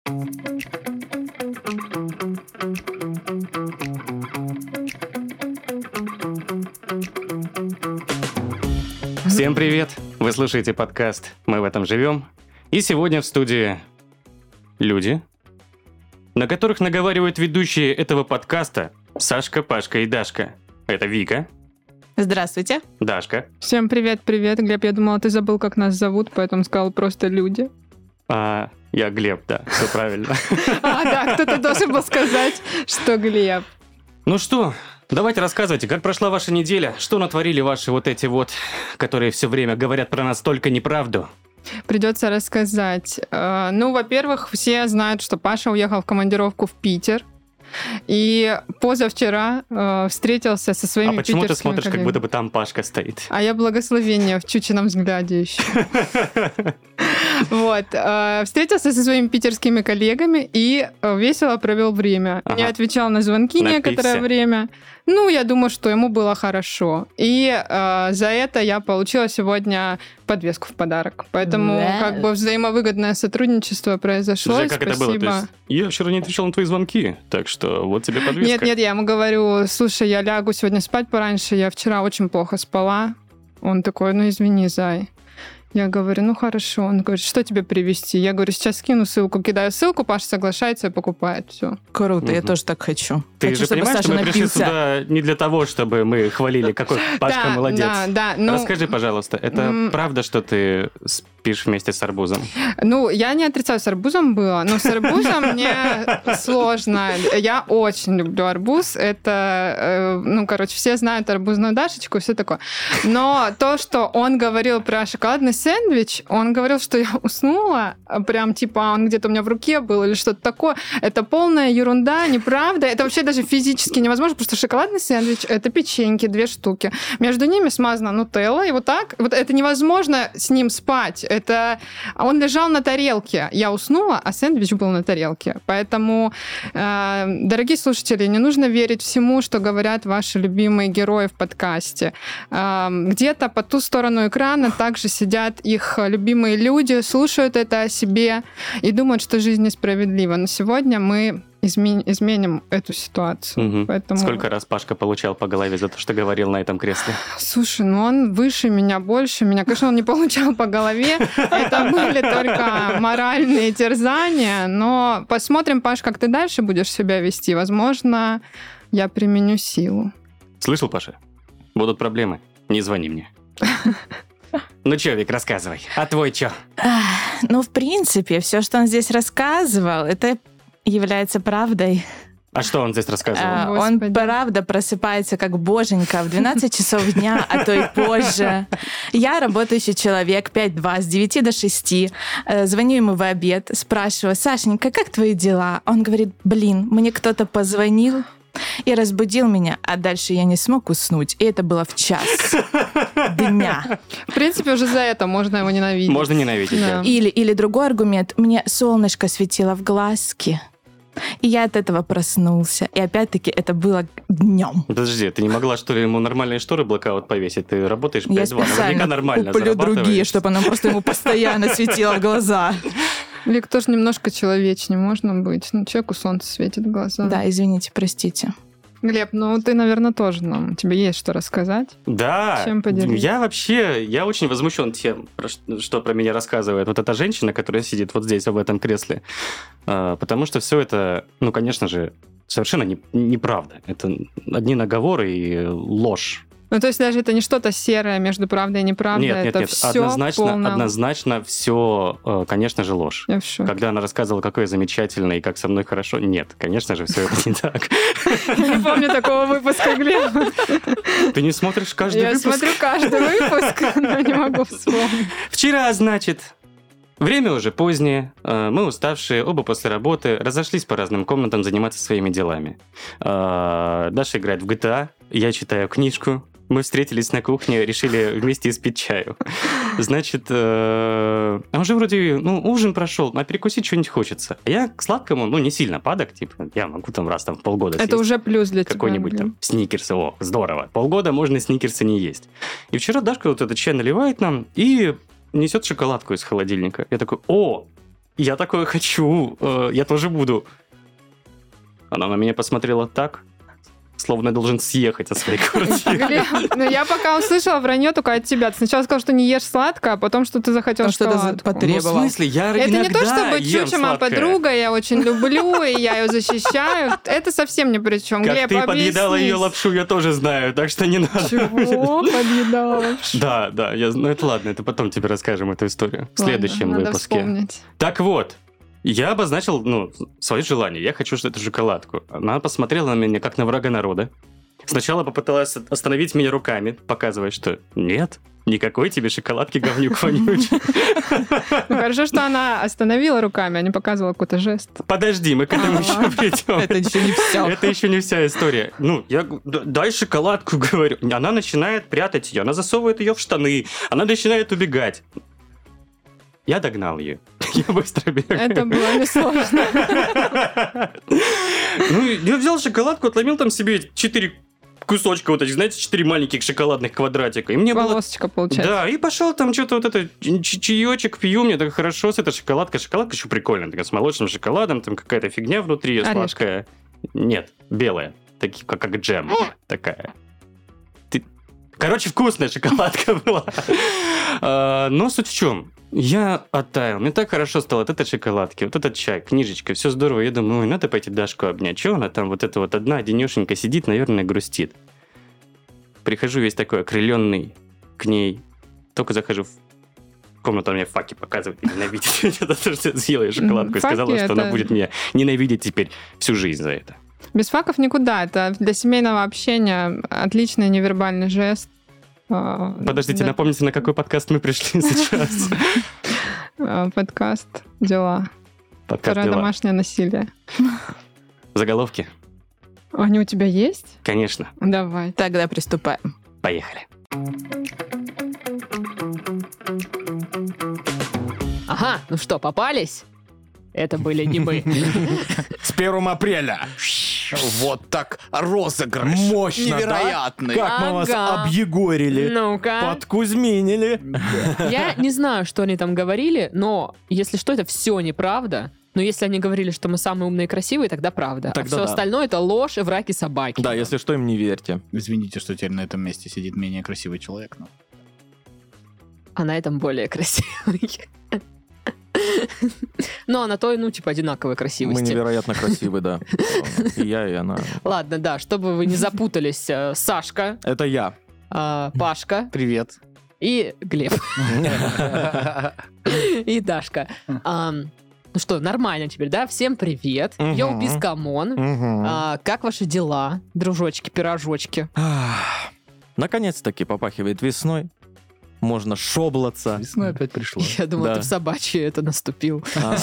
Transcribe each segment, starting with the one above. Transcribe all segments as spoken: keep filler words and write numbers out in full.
Всем привет! Вы слушаете подкаст «Мы в этом живем». И сегодня в студии люди, на которых наговаривают ведущие этого подкаста Сашка, Пашка и Дашка. Это Вика. Здравствуйте. Дашка. Всем привет-привет. Глеб, я думала, ты забыл, как нас зовут, поэтому сказал просто люди. А, я Глеб, да, все правильно. А, да, кто-то должен был сказать, что Глеб. Ну что, давайте рассказывайте, как прошла ваша неделя, что натворили ваши вот эти вот, которые все время говорят про нас только неправду. Придется рассказать. Ну, во-первых, все знают, что Паша уехал в командировку в Питер. И позавчера э, встретился со своими питерскими коллегами. А почему ты смотришь, коллегами. Как будто бы там Пашка стоит? А я благословение в чучином взгляде еще. Вот. Встретился со своими питерскими коллегами и весело провел время. Не отвечал на звонки некоторое время. Ну, я думаю, что ему было хорошо. И э, за это я получила сегодня подвеску в подарок. Поэтому yeah. как бы взаимовыгодное сотрудничество произошло. Слушай, как Спасибо. Это было? То есть, я вчера не отвечал на твои звонки, так что вот тебе подвеска. Нет, нет, я ему говорю, слушай, я лягу сегодня спать пораньше, я вчера очень плохо спала. Он такой, ну извини, зай. Я говорю, ну хорошо. Он говорит, что тебе привезти? Я говорю, сейчас скину ссылку. Кидаю ссылку, Паша соглашается и покупает. Все. Круто, угу. Я тоже так хочу. Ты хочу, же понимаешь, Саша что мы напился. пришли сюда не для того, чтобы мы хвалили, какой Пашка да, молодец. Да, да, ну... Расскажи, пожалуйста, это м- правда, что ты спишь вместе с арбузом? Ну, я не отрицаю, с арбузом было, но с арбузом мне сложно. Я очень люблю арбуз. Это, ну, короче, все знают арбузную Дашечку и все такое. Но то, что он говорил про шоколадный сэндвич, он говорил, что я уснула, прям типа он где-то у меня в руке был или что-то такое. Это полная ерунда, неправда. Это вообще даже физически невозможно, потому что шоколадный сэндвич — это печеньки, две штуки. Между ними смазана нутелла, и вот так. Вот это невозможно с ним спать. Это... Он лежал на тарелке. Я уснула, а сэндвич был на тарелке. Поэтому, э, дорогие слушатели, не нужно верить всему, что говорят ваши любимые герои в подкасте. Э, где-то по ту сторону экрана также сидят их любимые люди, слушают это о себе и думают, что жизнь несправедлива. Но сегодня мы измен... изменим эту ситуацию. Угу. Поэтому... Сколько раз Пашка получал по голове за то, что говорил на этом кресле? Слушай, ну он выше меня, больше меня. Конечно, он не получал по голове. Это были только моральные терзания. Но посмотрим, Паш, как ты дальше будешь себя вести. Возможно, я применю силу. Слышал, Паша? Будут проблемы. Не звони мне. Ну чё, Вик, рассказывай. А твой чё? Ну, в принципе, все, что он здесь рассказывал, это является правдой. А что он здесь рассказывал? А, он, правда, просыпается как боженька в двенадцать часов дня, а то и позже. Я работающий человек, пять два, с девяти до шести. Звоню ему в обед, спрашиваю, Сашенька, как твои дела? Он говорит, блин, мне кто-то позвонил и разбудил меня, а дальше я не смог уснуть. И это было в час дня. В принципе, уже за это можно его ненавидеть. Можно ненавидеть, да. Или, или другой аргумент. Мне солнышко светило в глазки. И я от этого проснулся. И опять-таки это было днем. Подожди, ты не могла, что ли, ему нормальные шторы блокаут повесить? Ты работаешь пять два, наверняка нормально куплю другие, чтобы она просто ему постоянно светила в глаза. Вик, тоже немножко человечнее можно быть. Ну, человеку солнце светит в глаза. Да, извините, простите. Глеб, ну ты, наверное, тоже нам. Тебе есть что рассказать? Да. Чем поделиться? Я вообще, я очень возмущен тем, что про меня рассказывает вот эта женщина, которая сидит вот здесь, в этом кресле. Потому что все это, ну, конечно же, совершенно не, неправда. Это одни наговоры и ложь. Ну, то есть даже это не что-то серое между правдой и неправдой, нет, нет, это нет. все однозначно, полное... однозначно все, конечно же, ложь. Я в шоке. Когда она рассказывала, какой я замечательный и как со мной хорошо, нет, конечно же, все это не так. Я не помню такого выпуска, Глеб. Ты не смотришь каждый выпуск? Я смотрю каждый выпуск, но не могу вспомнить. Вчера, значит, время уже позднее, мы уставшие, оба после работы, разошлись по разным комнатам заниматься своими делами. Даша играет в джи ти эй, я читаю книжку. Мы встретились на кухне, решили вместе испить чаю. Значит, э, а уже вроде, ну, ужин прошел, а перекусить что-нибудь хочется. А я к сладкому, ну, не сильно падок, типа, я могу там раз там в полгода Это съесть уже плюс для тебя. Какой-нибудь там сникерс, о, здорово. Полгода можно сникерсы не есть. И вчера Дашка вот этот чай наливает нам и несет шоколадку из холодильника. Я такой, о, я такое хочу, э, я тоже буду. Она на меня посмотрела так, словно я должен съехать от своей квартиры. Глеб, ну я пока услышала вранье только от тебя. Ты сначала сказал, что не ешь сладкое, а потом, что ты захотел Потому что это шоколадку. потребовал. Ну, в смысле, я Это не иногда то, чтобы ем Чуча моя сладкое. подруга, я очень люблю, и я ее защищаю. Это совсем ни при чем. Как Глеб, ты подъедала объяснись. ее лапшу, я тоже знаю, так что не надо. Чего подъедала лапшу? Да, да, я, ну это ладно, это потом тебе расскажем эту историю в следующем Ладно, надо выпуске. вспомнить. Так вот, я обозначил, ну, свое желание. Я хочу эту шоколадку. Она посмотрела на меня, как на врага народа. Сначала попыталась остановить меня руками, показывая, что нет, никакой тебе шоколадки, говнюк вонючий. Ну, хорошо, что она остановила руками, а не показывала какой-то жест. Подожди, мы к этому еще придем. Это еще не все. Это еще не вся история. Ну, я г- д- дай шоколадку, говорю. Она начинает прятать ее, она засовывает ее в штаны, она начинает убегать. Я догнал ее. Я быстро бегаю. Это было несложно. Ну, я взял шоколадку, отломил там себе четыре кусочка вот этих, знаете, четыре маленьких шоколадных квадратика. И мне было... Полосочка получается. Да, и пошел там что-то вот это, ч- чаечек пью, мне так хорошо с этой шоколадкой. Шоколадка еще прикольная, такая с молочным шоколадом, там какая-то фигня внутри Орешки. сладкая. Нет, белая, такие, как, как джем такая. Ты... Короче, вкусная шоколадка была. А, Но суть в чем? Я оттаял, мне так хорошо стало от этой шоколадки, вот этот чай, книжечка, все здорово. Я думаю, ой, надо пойти Дашку обнять. Че она там вот эта вот одна, денешенька сидит, наверное, грустит. Прихожу весь такой окрыленный к ней. Только захожу в комнату, она мне факи показывает и ненавидит. Это то, что я съела ей шоколадку и Факи сказала, что это- она будет меня ненавидеть теперь всю жизнь за это. Без факов никуда. Это для семейного общения отличный невербальный жест. А, Подождите, да. напомните, на какой подкаст мы пришли сейчас? А, Подкаст «Дела». Подкаст Второе «Дела». домашнее насилие. Заголовки? Они у тебя есть? Конечно. Давай. Тогда приступаем. Поехали. Ага, ну что, попались? Это были не мы. С первого апреля. Вот так розыгрыш. Мощно, да? Невероятный. Как мы вас Ага. объегорили, Ну-ка. подкузминили. Я не знаю, что они там говорили, но если что, это все неправда. Но если они говорили, что мы самые умные и красивые, тогда правда. Тогда а все да. остальное это ложь и враки собаки. Да, если что, им не верьте. Извините, что теперь на этом месте сидит менее красивый человек. Но... А на этом более красивый. Ну, а на той, ну, типа, одинаковой Мы красивости. невероятно красивы, да. И я, и она. Ладно, да, чтобы вы не запутались, э, Сашка, Это я. э, Пашка Привет. и Глеб. И Дашка. Ам, Ну что, нормально теперь, да? Всем привет. Йоу, Мгм. бискамон. Мгм. А, как ваши дела, дружочки, пирожочки? Ах. Наконец-таки попахивает весной. Можно шоблаться. Весной опять пришло. Я думала, Да. ты в собачье это наступил. А.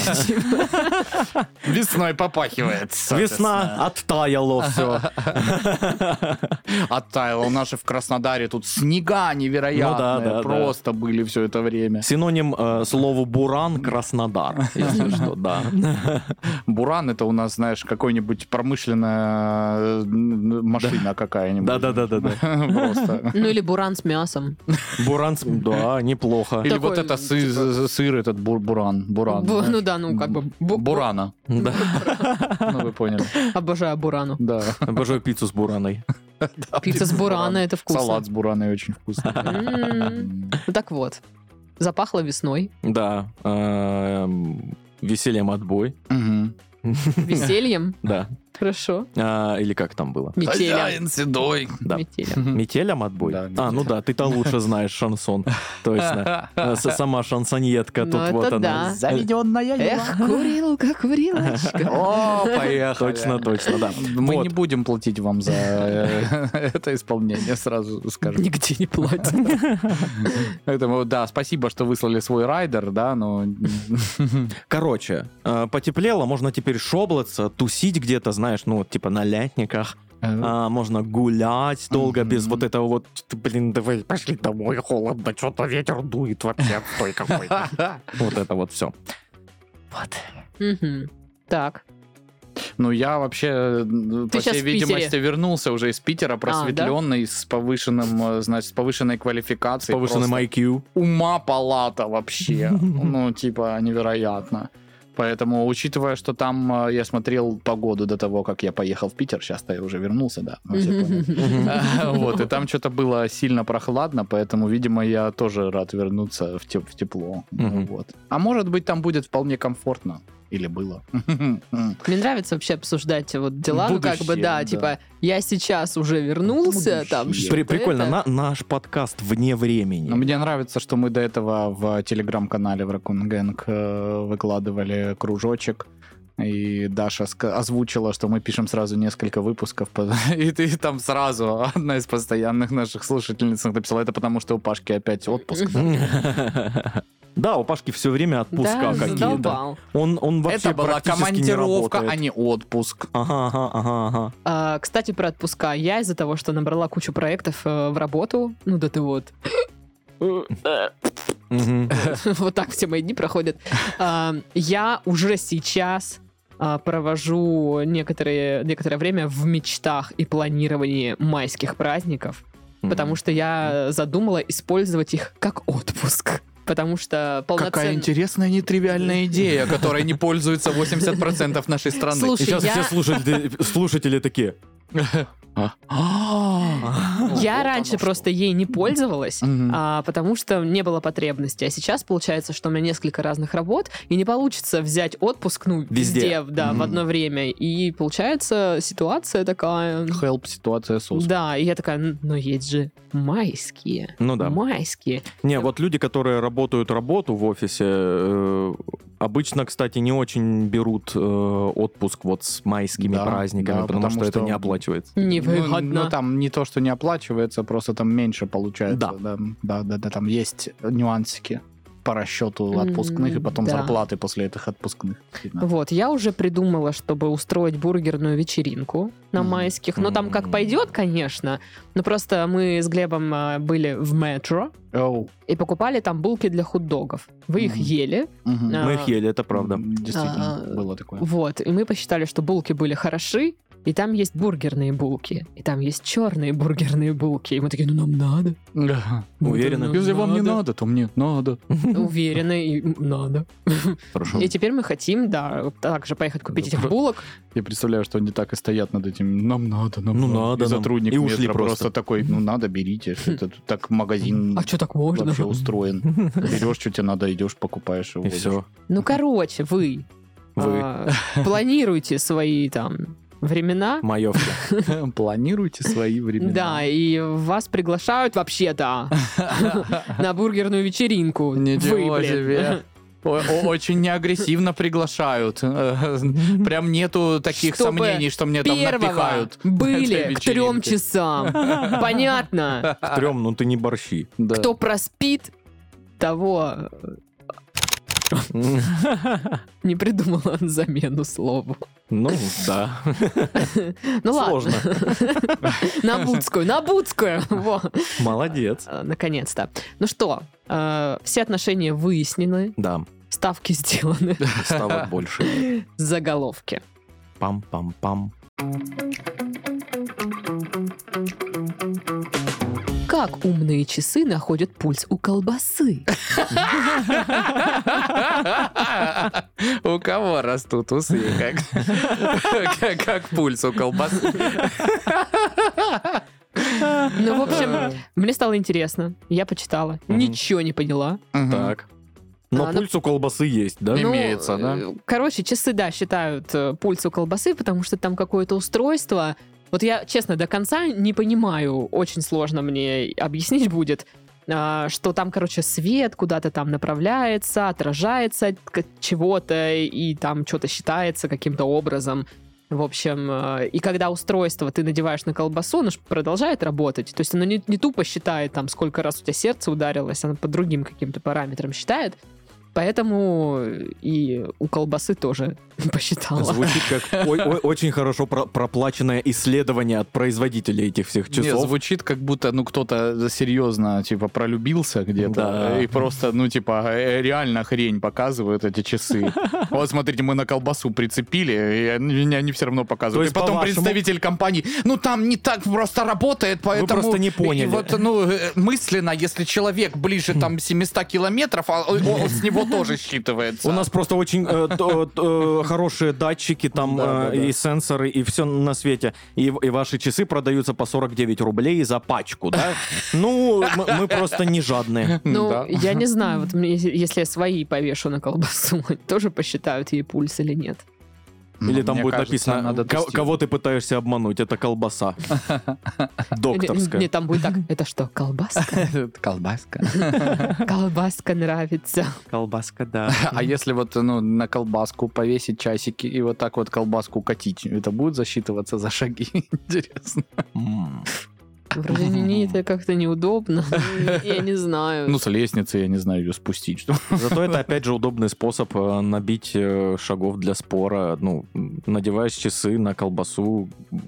Весной попахивает. Весна, оттаяло все. Оттаяло. У нас же в Краснодаре тут снега невероятные. Ну да, да, Просто были все это время. Синоним э, слову буран — Краснодар, если что, да. Буран — это у нас, знаешь, какой-нибудь промышленная э, машина какая-нибудь. Да-да-да-да-да. Просто. Ну или буран с мясом. Буран, с- да, неплохо. Или Такой, вот это сы- типа- сыр, этот бур- буран. Буран. Бу- знаешь. Ну да, ну как бы... бу- Бурана. Да. Ну, вы поняли. Обожаю бурану. Да. Обожаю пиццу с бураной. Пицца с бурана, это вкусно. Салат с бураной очень вкусный. М. Ну так вот. Запахло весной, Да. эм, Весельем отбой. Мгм. весельем. Да. Хорошо. А, Или как там было? Метелем. Хозяин седой. Да. Метелем. Метелем отбой? Да, А, ну да, ты-то лучше знаешь шансон. Точно. Э, с- Сама шансоньетка Ну, тут это вот она. да. Заведенная Эх, курилка, курилочка. О, поехали. Точно, точно, да. Мы Вот. не будем платить вам за э, это исполнение, сразу скажу. Нигде не платят. Поэтому, да, спасибо, что выслали свой райдер, да, но... Короче, э, потеплело, можно теперь шоблаться, тусить где-то, знаешь, ну вот типа на лятниках. А, можно гулять долго Мгм. без вот этого вот, блин, давай пошли домой, холодно, что-то ветер дует вообще, отстой какой-то. Вот это вот все. Вот. Мгм. Так. Ну, я вообще, э, по щас всей в Питере. видимости, вернулся уже из Питера, просветленный, с повышенным, э, значит, с повышенной С квалификацией. повышенным просто ай кью. Ума палата вообще. Ну, типа, невероятно. Поэтому, учитывая, что там э, я смотрел погоду до того, как я поехал в Питер, сейчас-то я уже вернулся, да, вы все поняли. А, Вот, и там что-то было сильно прохладно, поэтому, видимо, я тоже рад вернуться в теп- в тепло. Мгм. Вот. А может быть, там будет вполне комфортно. Или было. Мне нравится вообще обсуждать вот дела, ну как бы, Будущее, да, да. типа, я сейчас уже вернулся, там, Будущее. При- что-то Прикольно, это. на- наш подкаст вне времени. Но мне нравится, что мы до этого в телеграм-канале в Raccoon Gang э, выкладывали кружочек, и Даша ска- озвучила, что мы пишем сразу несколько выпусков, по- и ты там сразу, одна из постоянных наших слушательниц написала, это потому, что у Пашки опять отпуск. Да, у Пашки все время отпуска Да, какие-то. задолбал. Он, он вообще Это была практически не командировка, работает. а не отпуск. Ага, ага, ага, ага. А, кстати, про отпуска. Я из-за того, что набрала кучу проектов э, в работу, ну да ты вот, Мгм. вот так все мои дни проходят. А, Я уже сейчас а, провожу некоторые, некоторое время в мечтах и планировании майских праздников, потому что я задумала использовать их как отпуск. Потому что Какая полноценно... интересная, нетривиальная идея, которой не пользуется восемьдесят процентов нашей страны. Слушай, И сейчас я- все слушатели, слушатели такие. Я раньше просто ей не пользовалась, Мгм. а, потому что не было потребности. А сейчас получается, что у меня несколько разных работ, и не получится взять отпуск, ну, Везде. везде, да, Мгм. в одно время. И получается ситуация такая... Help, ситуация сос. Да, и я такая, «Н- но есть же майские. Ну да. Майские. Не, вот люди, которые работают работу в офисе, э, обычно, кстати, не очень берут э, отпуск вот с майскими Да, праздниками, да, потому, потому что, это что- не оплачивается. Ну, Невыгодно. ну, там не то, что не оплачивается, просто там меньше получается. Да. Да, да, да, да, там есть нюансики по расчету М, отпускных и потом да. зарплаты после этих отпускных. Видно. Вот, я уже придумала, чтобы устроить бургерную вечеринку на Мгм. майских. Ну, там как М. пойдет, конечно, но просто мы с Глебом а, были в метро Оу. и покупали там булки для хот-догов. Вы их Мгм. ели, Мгм. А, Мы их ели, это правда. Действительно, А, было такое. вот, и мы посчитали, что булки были хороши, и там есть бургерные булки, и там есть черные бургерные булки. И мы такие, ну нам надо. Да. Ну, Уверены? нам Если вам не надо. надо, то мне надо. Уверены, и м, надо. Хорошо. И теперь мы хотим, да, также поехать купить этих Про- булок. Я представляю, что они так и стоят над этим. Нам надо, нам Ну, надо. надо И нам. сотрудник И ушли метро просто. просто такой, ну надо, берите. что Это тут так магазин А что так можно? вообще устроен. Берешь, что тебе надо, идешь, покупаешь его. И все. Ну, короче, вы, Вы. а, планируете свои там времена. Маевки. Планируйте свои времена. Да, и вас приглашают вообще-то на бургерную вечеринку. Вы, Ничего блин. себе. О- о- Очень неагрессивно приглашают. Э, Прям нету таких Чтобы сомнений, что мне там Первого напихают. на были этой к трем вечеринке. часам. Понятно. Трем, ну ты не борщи. Да. Кто проспит, того не придумала замену слову. Ну, да. Ну Сложно. ладно. На Будскую, на Будскую. Во. Молодец. Э, Наконец-то. Ну что, э, все отношения выяснены, Да, ставки сделаны, ставок больше. заголовки. Пам-пам-пам. Как умные часы находят пульс у колбасы? У кого растут усы? Как, как, как пульс у колбасы. Ну, в общем, мне стало интересно. Я почитала. Мгм. Ничего не поняла. Так. Но А, ну- пульс у колбасы есть, да? Ну, Имеется, да? э, Короче, часы, да, считают э, пульс у колбасы, потому что там какое-то устройство. Вот я, честно, до конца не понимаю, очень сложно мне объяснить будет, а, что там, короче, свет куда-то там направляется, отражается от к- чего-то, и там что-то считается каким-то образом. В общем, э, и когда устройство ты надеваешь на колбасу, оно ж продолжает работать. То есть оно не, не тупо считает, там, сколько раз у тебя сердце ударилось, оно по другим каким-то параметрам считает. Поэтому и у колбасы тоже посчитала. Звучит как ой- ой- очень хорошо про- проплаченное исследование от производителей этих всех Не, часов. звучит, как будто, ну, кто-то серьезно, типа, пролюбился где-то, Да. и просто, ну, типа, э, реально хрень показывают эти часы. Вот, смотрите, мы на колбасу прицепили, и они, они все равно показывают. То есть, И потом по-вашему- представитель компании, ну, там не так просто работает, поэтому... просто не поняли. И вот, ну, э, мысленно, если человек ближе, там, семьсот километров, а о- о- с него оно тоже считывается. У нас просто очень э, то- то- хорошие датчики там Да, э, да, да. и сенсоры, и все на свете. И, и ваши часы продаются по сорок девять рублей за пачку, да? Ну, мы, мы просто не жадные. Ну, Да. я не знаю, вот мне, если я свои повешу на колбасу, тоже посчитают ей пульс или нет. Или Ну, там мне будет кажется, написано, надо «Ко- тестировать». кого ты пытаешься обмануть, это колбаса. Докторская. Нет, там будет так, это что, колбаска? Колбаска. Колбаска нравится. Колбаска, да. А если вот ну, на колбаску повесить часики и вот так вот колбаску катить, это будет засчитываться за шаги? Интересно. М. Вроде не, это как-то неудобно. Я не знаю. Ну, с лестницы, я не знаю, ее спустить. Что? Зато это, опять же, удобный способ э, набить э, шагов для спора. Ну, надеваешь часы на колбасу,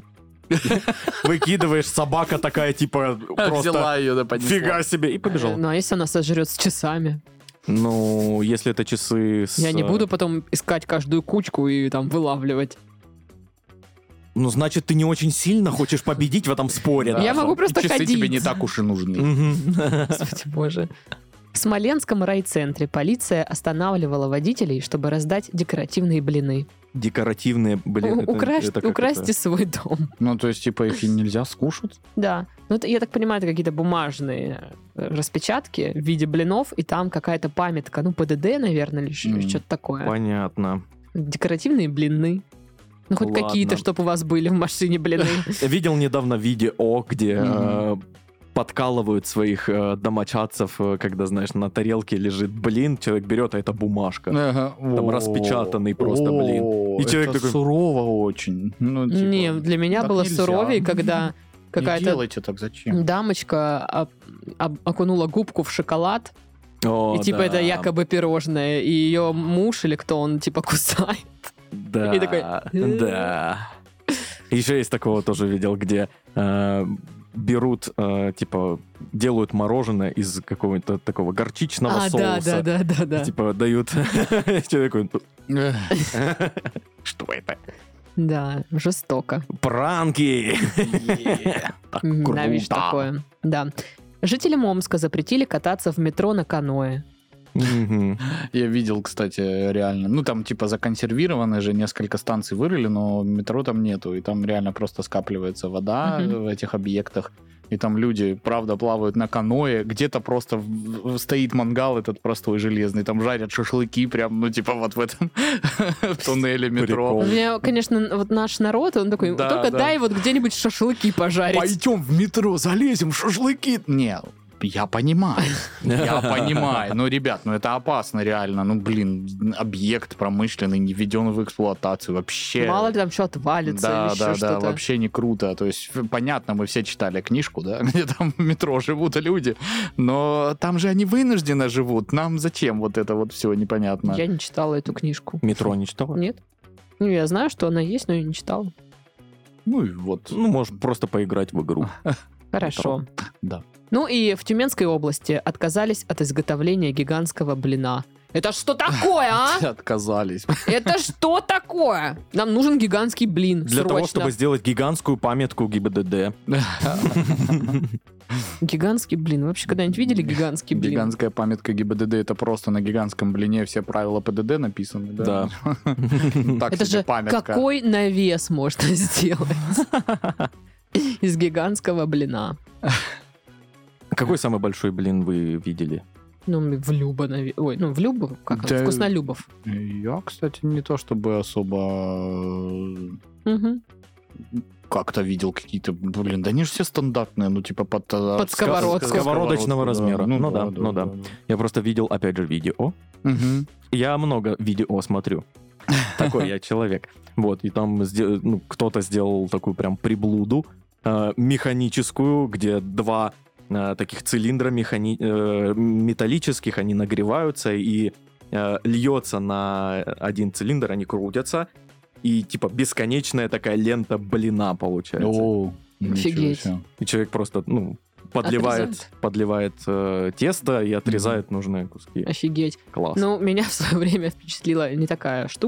выкидываешь, собака такая, типа, просто ее, да, понесла. фига себе, и побежала. Ну, а если она сожрет с часами? Ну, если это часы с... Я не э, буду потом искать каждую кучку и там вылавливать. Ну, значит, ты не очень сильно хочешь победить в этом споре. Да, Я даже. могу просто Часы ходить. тебе не так уж и нужны. Мгм. Господи боже. В Смоленском райцентре полиция останавливала водителей, чтобы раздать декоративные блины. Декоративные, блин, У- это- украсть- это как украсьте это? свой дом. Ну, то есть, типа, их и нельзя скушать? Да. Ну, это, я так понимаю, это какие-то бумажные э, распечатки в виде блинов, и там какая-то памятка, ну, ПДД, наверное, или ш- М. что-то такое. Понятно. Декоративные блины. Ну, хоть Ладно. какие-то, чтобы у вас были в машине блины. Я видел недавно видео, где Мгм. э, подкалывают своих э, домочадцев, э, когда, знаешь, на тарелке лежит блин, человек берет, а это бумажка. Там распечатанный просто, блин. И человек это такой- сурово очень. Ну, типа, Не, для меня так было нельзя. суровее, когда Не какая-то делайте так, зачем? дамочка об- об- окунула губку в шоколад, О, и типа да. это якобы пирожное, и ее муж или кто он типа кусает. Да, И такой, «Э». да. Еще есть такого тоже видел, где э, берут, э, типа, делают мороженое из какого-то такого горчичного А, соуса. да, да, да, да, да. Типа дают человеку, что это? Да, жестоко. Пранки! Так Ненавижу круто. такое. Да. Жителям Омска запретили кататься в метро на каноэ. Мгм. Я видел, кстати, реально. Ну, там, типа, законсервированы же, несколько станций вырыли, но метро там нету. И там реально просто скапливается вода Мгм. в этих объектах. И там люди, правда, плавают на каное. Где-то просто в- в- стоит мангал этот простой железный. Там жарят шашлыки прям, ну, типа, вот в этом туннеле метро. Прикол. У меня, конечно, вот наш народ, он такой, Да, только да. дай вот где-нибудь шашлыки пожарить. Пойдем в метро, залезем, шашлыки. Не, я понимаю, я понимаю. Но, ребят, ну это опасно реально. Ну, блин, объект промышленный, не введен в эксплуатацию. Вообще... Мало ли там что отвалится Да, или еще да, да, что-то. вообще не круто. То есть, ф- понятно, мы все читали книжку, да, где там в метро живут люди, но там же они вынужденно живут. Нам зачем вот это вот все непонятно? Я не читала эту книжку. Метро не читала? Нет? Ну, я знаю, что она есть, но я не читала. Ну и вот. Ну, может, просто поиграть в игру. Хорошо. Да. Ну и в Тюменской области отказались от изготовления гигантского блина. Это что такое, а? Отказались. Это что такое? Нам нужен гигантский блин. Для того, срочно. чтобы сделать гигантскую памятку ГИБДД. Гигантский блин. Вы вообще когда-нибудь видели гигантский блин? Гигантская памятка ГИБДД, это просто на гигантском блине все правила ПДД написаны, да? Так Это себе же памятка. какой навес можно сделать из гигантского блина? Какой самый большой блин вы видели? Ну, в Любо, наве- Ой, ну, в Любо, как он? Да. Вкуснолюбов. Я, кстати, не то чтобы особо э, Мгм. как-то видел какие-то, блин, да они же все стандартные, ну типа под... э, Под ска- сковородку. Сковородочного да. размера. Ну да, ну да. да. Я просто видел, опять же, видео. Мгм. Я много видео смотрю. Такой я человек. Вот, и там сде- ну, кто-то сделал такую прям приблуду э, механическую, где два э, таких цилиндра механи- э, металлических, они нагреваются, и э, льется на один цилиндр, они крутятся, и типа бесконечная такая лента блина получается. О, ничего Офигеть. себе. И человек просто, ну, подливает, Отрезает. подливает э, тесто и отрезает нужные куски. Офигеть. Класс. Ну, меня в свое время впечатлила не такая штука,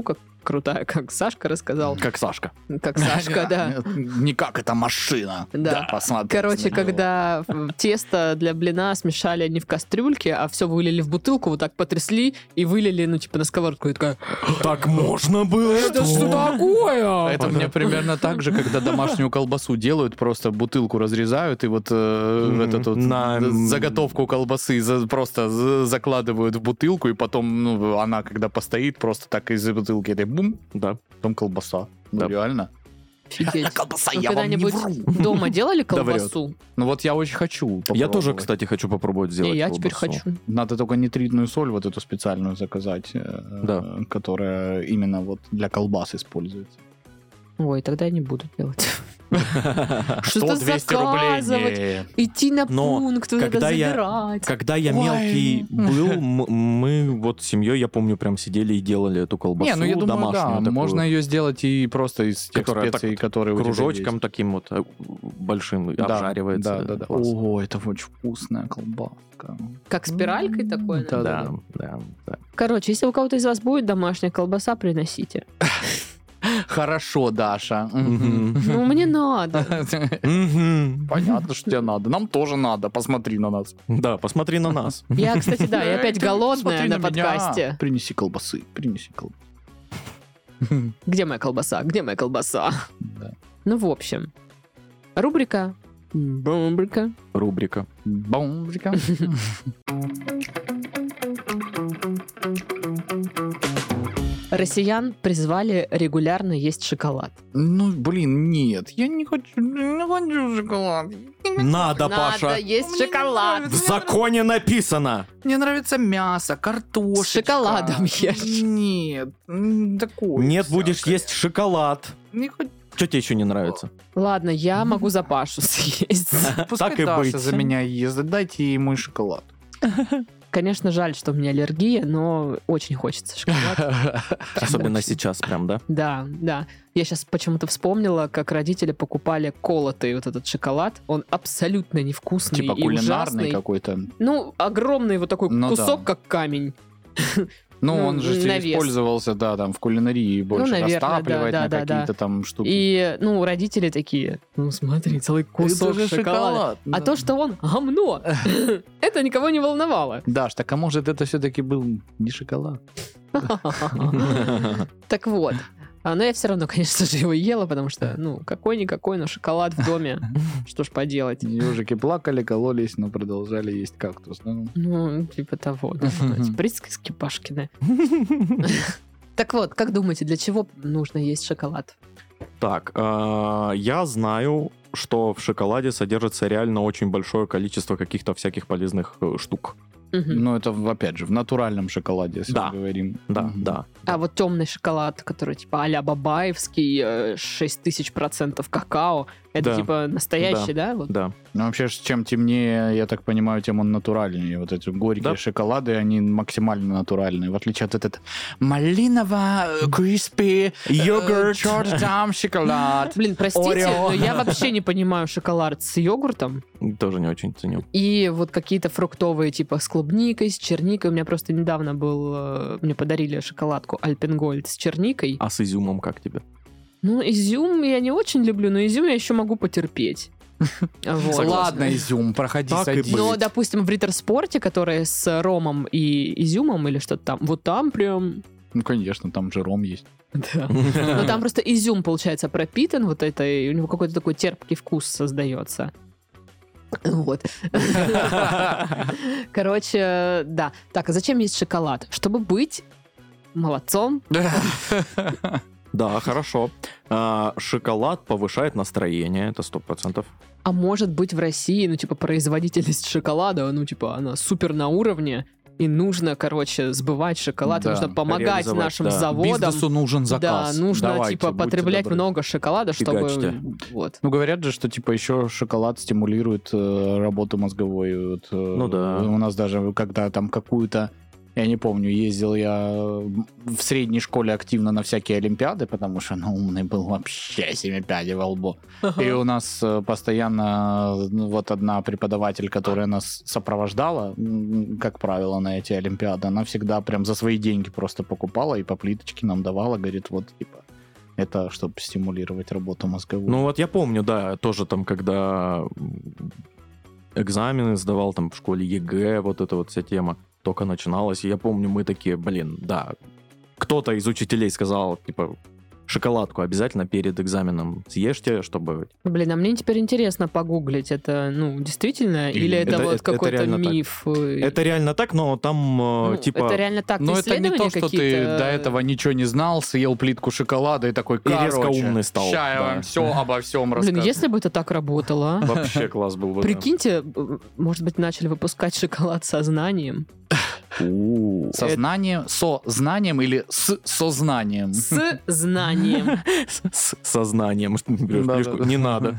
крутая, как Сашка рассказал. Как Сашка. Как Сашка, да. Не как это машина. Да. Посмотри. Короче, когда тесто для блина смешали не в кастрюльке, а все вылили в бутылку, вот так потрясли и вылили, ну, типа, на сковородку. И такая, Так можно было? это что такое? Это мне примерно так же, когда домашнюю колбасу делают, просто бутылку разрезают и вот э, Мгм. этот вот На- заготовку колбасы за- просто за- закладывают в бутылку, и потом ну, она, когда постоит, просто так из бутылки этой бум, Да. потом колбаса. Ну, Да. реально. Офигеть. Колбаса, Вы я вам не когда-нибудь вру. дома делали Да врет. колбасу? Ну вот я очень хочу Я тоже, попробовать. кстати, хочу попробовать Не, сделать я теперь колбасу. хочу. Надо только нитритную соль вот эту специальную заказать, э, Да. которая именно вот для колбас используется. Ой, тогда я не буду делать. Что Что-то двести рублей? заказывать, Не. идти на Но пункт, вот это когда я- забирать. Когда я Ой. мелкий был, м- мы вот с семьей, я помню, прям сидели и делали эту колбасу Не, ну я думаю, домашнюю да, такую, можно ее сделать и просто из тех Которая специй, так которые у тебя кружочком есть. таким вот э, большим Да, обжаривается. Да, да, да. Класс. Ого, это очень вкусная колбаска. Как спиралькой такой? Да, Да, да, да, да. Короче, если у кого-то из вас будет домашняя колбаса, приносите. Хорошо, Даша. Мгм. Ну, мне надо. Мгм. Понятно, что тебе надо. Нам тоже надо. Посмотри на нас. Да, посмотри на нас. Я, кстати, да, я опять Эй, ты голодная смотри на меня. подкасте. Принеси колбасы, принеси колбасы. Где моя колбаса? Где моя колбаса? Да. Ну, в общем, рубрика Бомбрика. Рубрика. Бомбрика. Россиян призвали регулярно есть шоколад. Ну, блин, нет. Я не хочу, не хочу шоколад. Надо, Паша. Надо есть Мне не шоколад. В законе написано. Мне нравится мясо, картошечка. С шоколадом ешь. Нет, м, такое. Нет, будешь всякое. есть шоколад. Не хочу. Что тебе еще не нравится? Ладно, я могу за Пашу съесть. Пускай Так и Даша быть. за меня ездит. Дайте ей мой шоколад. Конечно, жаль, что у меня аллергия, но очень хочется шоколад. Особенно сейчас прям, да? Да, да. Я сейчас почему-то вспомнила, как родители покупали колотый вот этот шоколад. Он абсолютно невкусный Типа и кулинарный ужасный. какой-то. Ну, огромный вот такой Ну кусок, да. как камень. Ну, Ну, он же на вес. использовался, да, там в кулинарии больше наверное, растапливать да, на да, да, какие-то там штуки. И, ну, родители такие, ну, смотри, целый кусок Это же шоколада. шоколад, А да. то, что он говно, это никого не волновало. Даш, так а может это все-таки был не шоколад? Так вот. А, но я все равно, конечно же, его ела, потому что, ну, какой-никакой, но шоколад в доме. Что ж поделать. Ежики плакали, кололись, но продолжали есть кактус. Ну, Ну, типа того, да. Эти присказки Пашкины. Так вот, как думаете, для чего нужно есть шоколад? Так, э, я знаю, что в шоколаде содержится реально очень большое количество каких-то всяких полезных э, штук. Мгм. ну, это, опять же, в натуральном шоколаде, если Да. мы говорим. Да, Мгм. да. А вот темный шоколад, который типа а-ля бабаевский, э, шесть тысяч процентов какао, это Да. типа настоящий, да? Вот. Да. Ну, вообще, ж, чем темнее, я так понимаю, тем он натуральнее. Вот эти горькие Да. шоколады, они максимально натуральные. В отличие от этот малиново-криспи Йогурт. Джорджтаун шоколад. Блин, простите, Орео. но я вообще не понимаю шоколад с йогуртом Тоже не очень ценю. и вот какие-то фруктовые типа с клубникой, с черникой. У меня просто недавно был, э, мне подарили шоколадку Альпенгольд с черникой. А с изюмом как тебе? Ну, изюм я не очень люблю, но изюм я еще могу потерпеть. Вот. Ладно, изюм, проходи, Так и садись. быть. Но, допустим, в Риттер-спорте, которая с ромом и изюмом или что-то там, вот там прям... Ну, конечно, там же ром есть. Да. Но там просто изюм, получается, пропитан вот это, и у него какой-то такой терпкий вкус создается. Вот. Короче, да. Так, а зачем есть шоколад? Чтобы быть молодцом. Да, хорошо. А, шоколад повышает настроение, это сто процентов. А может быть в России, ну, типа, производительность шоколада, ну, типа, она супер на уровне, и нужно, короче, сбывать шоколад, и Да, нужно помогать реализовать, нашим да. заводам. Бизнесу нужен заказ. Да, нужно, Давайте, типа, будьте потреблять добры. много шоколада, чтобы... Фигачьте. Вот. Ну, говорят же, что, типа, еще шоколад стимулирует э, работу мозговой. Вот, э, Ну да. У нас даже, когда там какую-то Я не помню, ездил я в средней школе активно на всякие олимпиады, потому что ну, умный был вообще семи пядей во лбу. Ага. И у нас постоянно ну, вот одна преподаватель, которая нас сопровождала, как правило, на эти олимпиады, она всегда прям за свои деньги просто покупала и по плиточке нам давала, говорит, вот, типа, это чтобы стимулировать работу мозговую. Ну вот я помню, да, тоже там, когда экзамены сдавал там в школе ЕГЭ, вот эта вот вся тема только начиналась, и я помню, мы такие, блин, да, кто-то из учителей сказал, типа, шоколадку обязательно перед экзаменом съешьте, чтобы... Блин, а мне теперь интересно погуглить, это, ну, действительно, или, или это, это вот это, какой-то это миф? Так. Это реально так, но там, ну, типа... Это реально так, но это не то, что ты до этого ничего не знал, съел плитку шоколада и такой, короче, и резко умный стал. Ща я вам все обо всем расскажу. Блин, если бы это так работало... Вообще класс был бы. Прикиньте, может быть, начали выпускать шоколад со знанием. Сознанием, со знанием или с сознанием? С знанием. С сознанием. Не надо.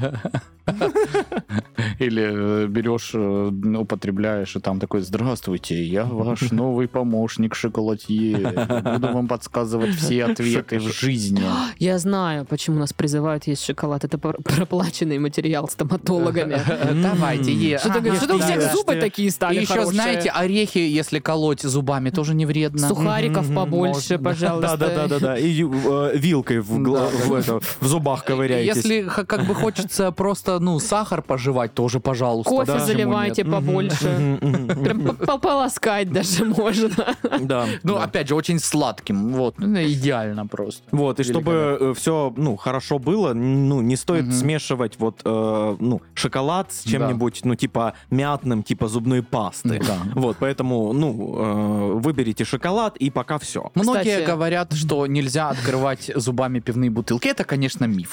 Или берешь, употребляешь, и там такой, здравствуйте, я ваш новый помощник шоколадье. Буду вам подсказывать все ответы в жизни. Я знаю, почему нас призывают есть шоколад. Это проплаченный материал стоматологами. Давайте, ешь. Что-то у всех зубы такие стали И еще, знаете, орехи, если колоть зубами, тоже не вредно. Сухариков побольше, пожалуйста. Да-да-да. И вилкой в зубах ковыряйтесь. Если как бы хочется просто, ну, сахар пожевать, тоже, пожалуйста. Кофе заливайте побольше. Прям пополоскать даже можно. Да. Ну, опять же, очень сладким. Вот. Идеально просто. Вот, и чтобы все, ну, хорошо было, ну, не стоит смешивать вот, ну, шоколад с чем-нибудь, ну, типа мятным, типа зубной пасты. Вот, поэтому, ну, выберите шоколад, и пока все. Многие Кстати... говорят, что нельзя открывать зубами пивные бутылки. Это, конечно, миф.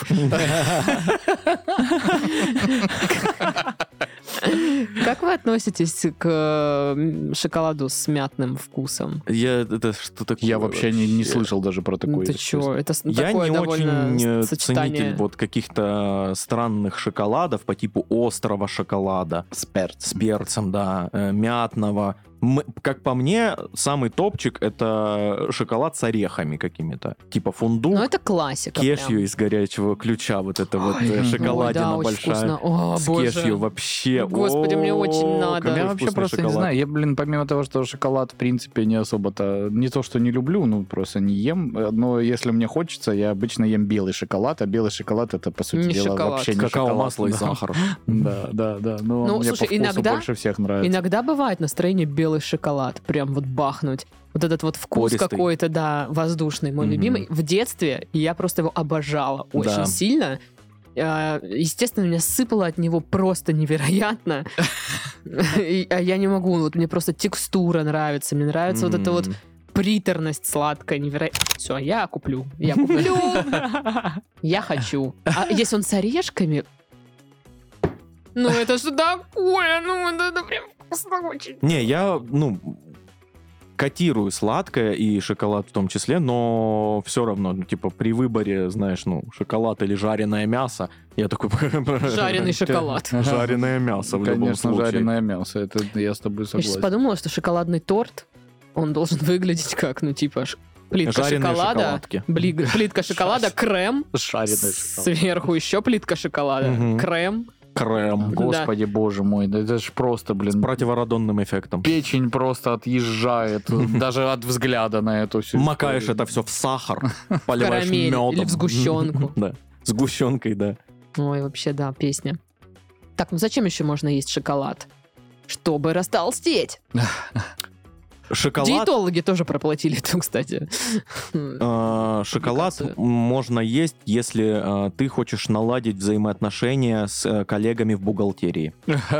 Как вы относитесь к шоколаду с мятным вкусом? Я это что такое? Я вообще не, не слышал даже про такое. Ты чё? Это я такое не очень сочетание... ценитель вот каких-то странных шоколадов по типу острого шоколада. С перцем. С перцем, да. Мятного. Как по мне, самый топчик — это шоколад с орехами какими-то. Типа фундук. Ну, это классика. Кешью прям. из горячего ключа. Вот это вот Ой, шоколадина ой, да, большая. О, с боже. кешью вообще. Господи, О, мне очень надо. Я вообще просто шоколад. Не знаю. Я, блин, помимо того, что шоколад, в принципе, не особо-то... Не то, что не люблю, ну, просто не ем. Но если мне хочется, я обычно ем белый шоколад. А белый шоколад — это, по сути не дела, шоколад. вообще не какао, шоколад. масло и сахар. Да, да, да. Но ну, мне слушай, по вкусу иногда, больше всех нравится. Иногда бывает настроение белый шоколад. Прям вот бахнуть. Вот этот вот вкус Пористый. какой-то, да, воздушный, мой mm-hmm. любимый. В детстве я просто его обожала очень да. сильно. Естественно, меня сыпало от него просто невероятно. А я не могу, вот мне просто текстура нравится, мне нравится вот эта вот приторность сладкая, невероятно. Все, я куплю, я куплю. Я хочу. А если он с орешками... Ну это что такое? Ну это прям вкусно очень. Не, я, ну... котирую сладкое и шоколад в том числе, но все равно, ну, типа, при выборе, знаешь, ну, шоколад или жареное мясо, я такой... Жареный шоколад. Жареное мясо в любом Конечно, случае. жареное мясо, это я с тобой Я согласен. сейчас подумала, что шоколадный торт, он должен выглядеть как, ну, типа, плитка жареные шоколада, шоколадки. бли- плитка шоколада, крем, Жареный шоколад. сверху еще плитка шоколада, Мгм. крем. Крем. Господи, боже мой, да это же просто, С блин, противорадонным эффектом. печень просто отъезжает, даже от взгляда на эту всю Макаешь историю. это все в сахар, поливаешь карамель медом. или в сгущенку. Да, сгущенкой, да. Ой, вообще, да, песня. Так, ну зачем еще можно есть шоколад? Чтобы растолстеть. Шоколад, Диетологи тоже проплатили это, кстати. э, шоколад Публикацию. можно есть, если э, ты хочешь наладить взаимоотношения с э, коллегами в бухгалтерии.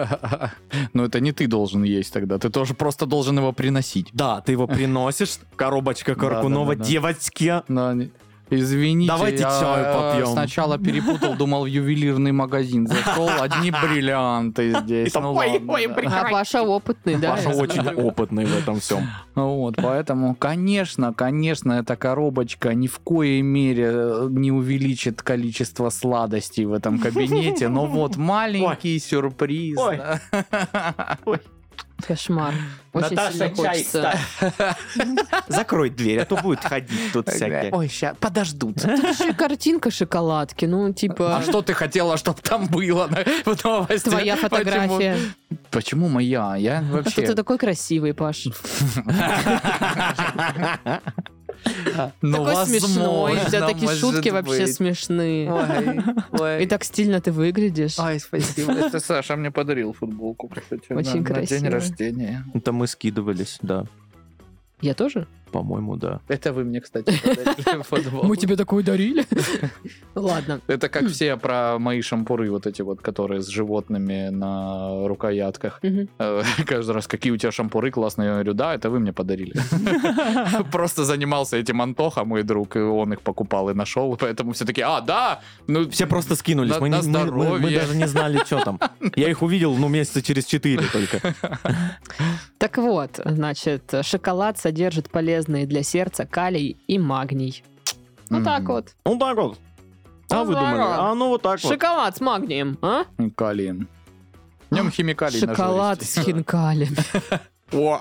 Но это не ты должен есть тогда, ты тоже просто должен его приносить. Да, ты его приносишь, коробочка Каркунова, Да-да-да-да. девочки. Но не- Извините, Давайте я чаю э, попьем. сначала перепутал, думал, в ювелирный магазин зашел, одни бриллианты здесь. И там, ну ой, ладно, ой, да. прекрасно. А Паша опытный, да? Паша я очень смотрю. опытный в этом всем. Вот, поэтому, конечно, конечно, эта коробочка ни в коей мере не увеличит количество сладостей в этом кабинете, но вот маленький сюрприз. Ой. да. Ой. Кошмар. Очень Наташа, сильно чай хочется. ставь. Закрой дверь, а то будет ходить тут всякие. Ой, ща, подождут. Тут еще и картинка шоколадки, ну, типа... А что ты хотела, чтобы там было на- в новости? Твоя Почему? фотография. Почему моя? Я А что вообще... ты такой красивый, Паш. Ну, Такой смешной. У тебя возможно, такие может шутки вообще быть. смешные. Ой, ой. И так стильно ты выглядишь. Ай, спасибо. Это Саша мне подарил футболку, кстати, Очень на- на день красиво. рождения. Это мы скидывались, да. Я тоже? По-моему, да. Это вы мне, кстати, подарили футболку. Мы тебе такую дарили? Ладно. Это как все про мои шампуры, вот эти вот, которые с животными на рукоятках. Мгм. Э, Каждый раз, какие у тебя шампуры классные. Я говорю, да, это вы мне подарили. Просто занимался этим Антоха, мой друг, и он их покупал и нашел, поэтому все такие, а, да, ну... Все просто скинулись. На- мы, на не- мы- мы- мы здоровье. даже не знали, что там. Я их увидел, ну, месяца через четыре только. Так вот, значит, шоколад содержит полезные для сердца калий и магний. Вот так Мгм. вот. Ну, так вот. А вы думали? А ну, вот так вот. Шоколад с магнием, а? Калием. В нем химикалий Шоколад с хинкалем. О,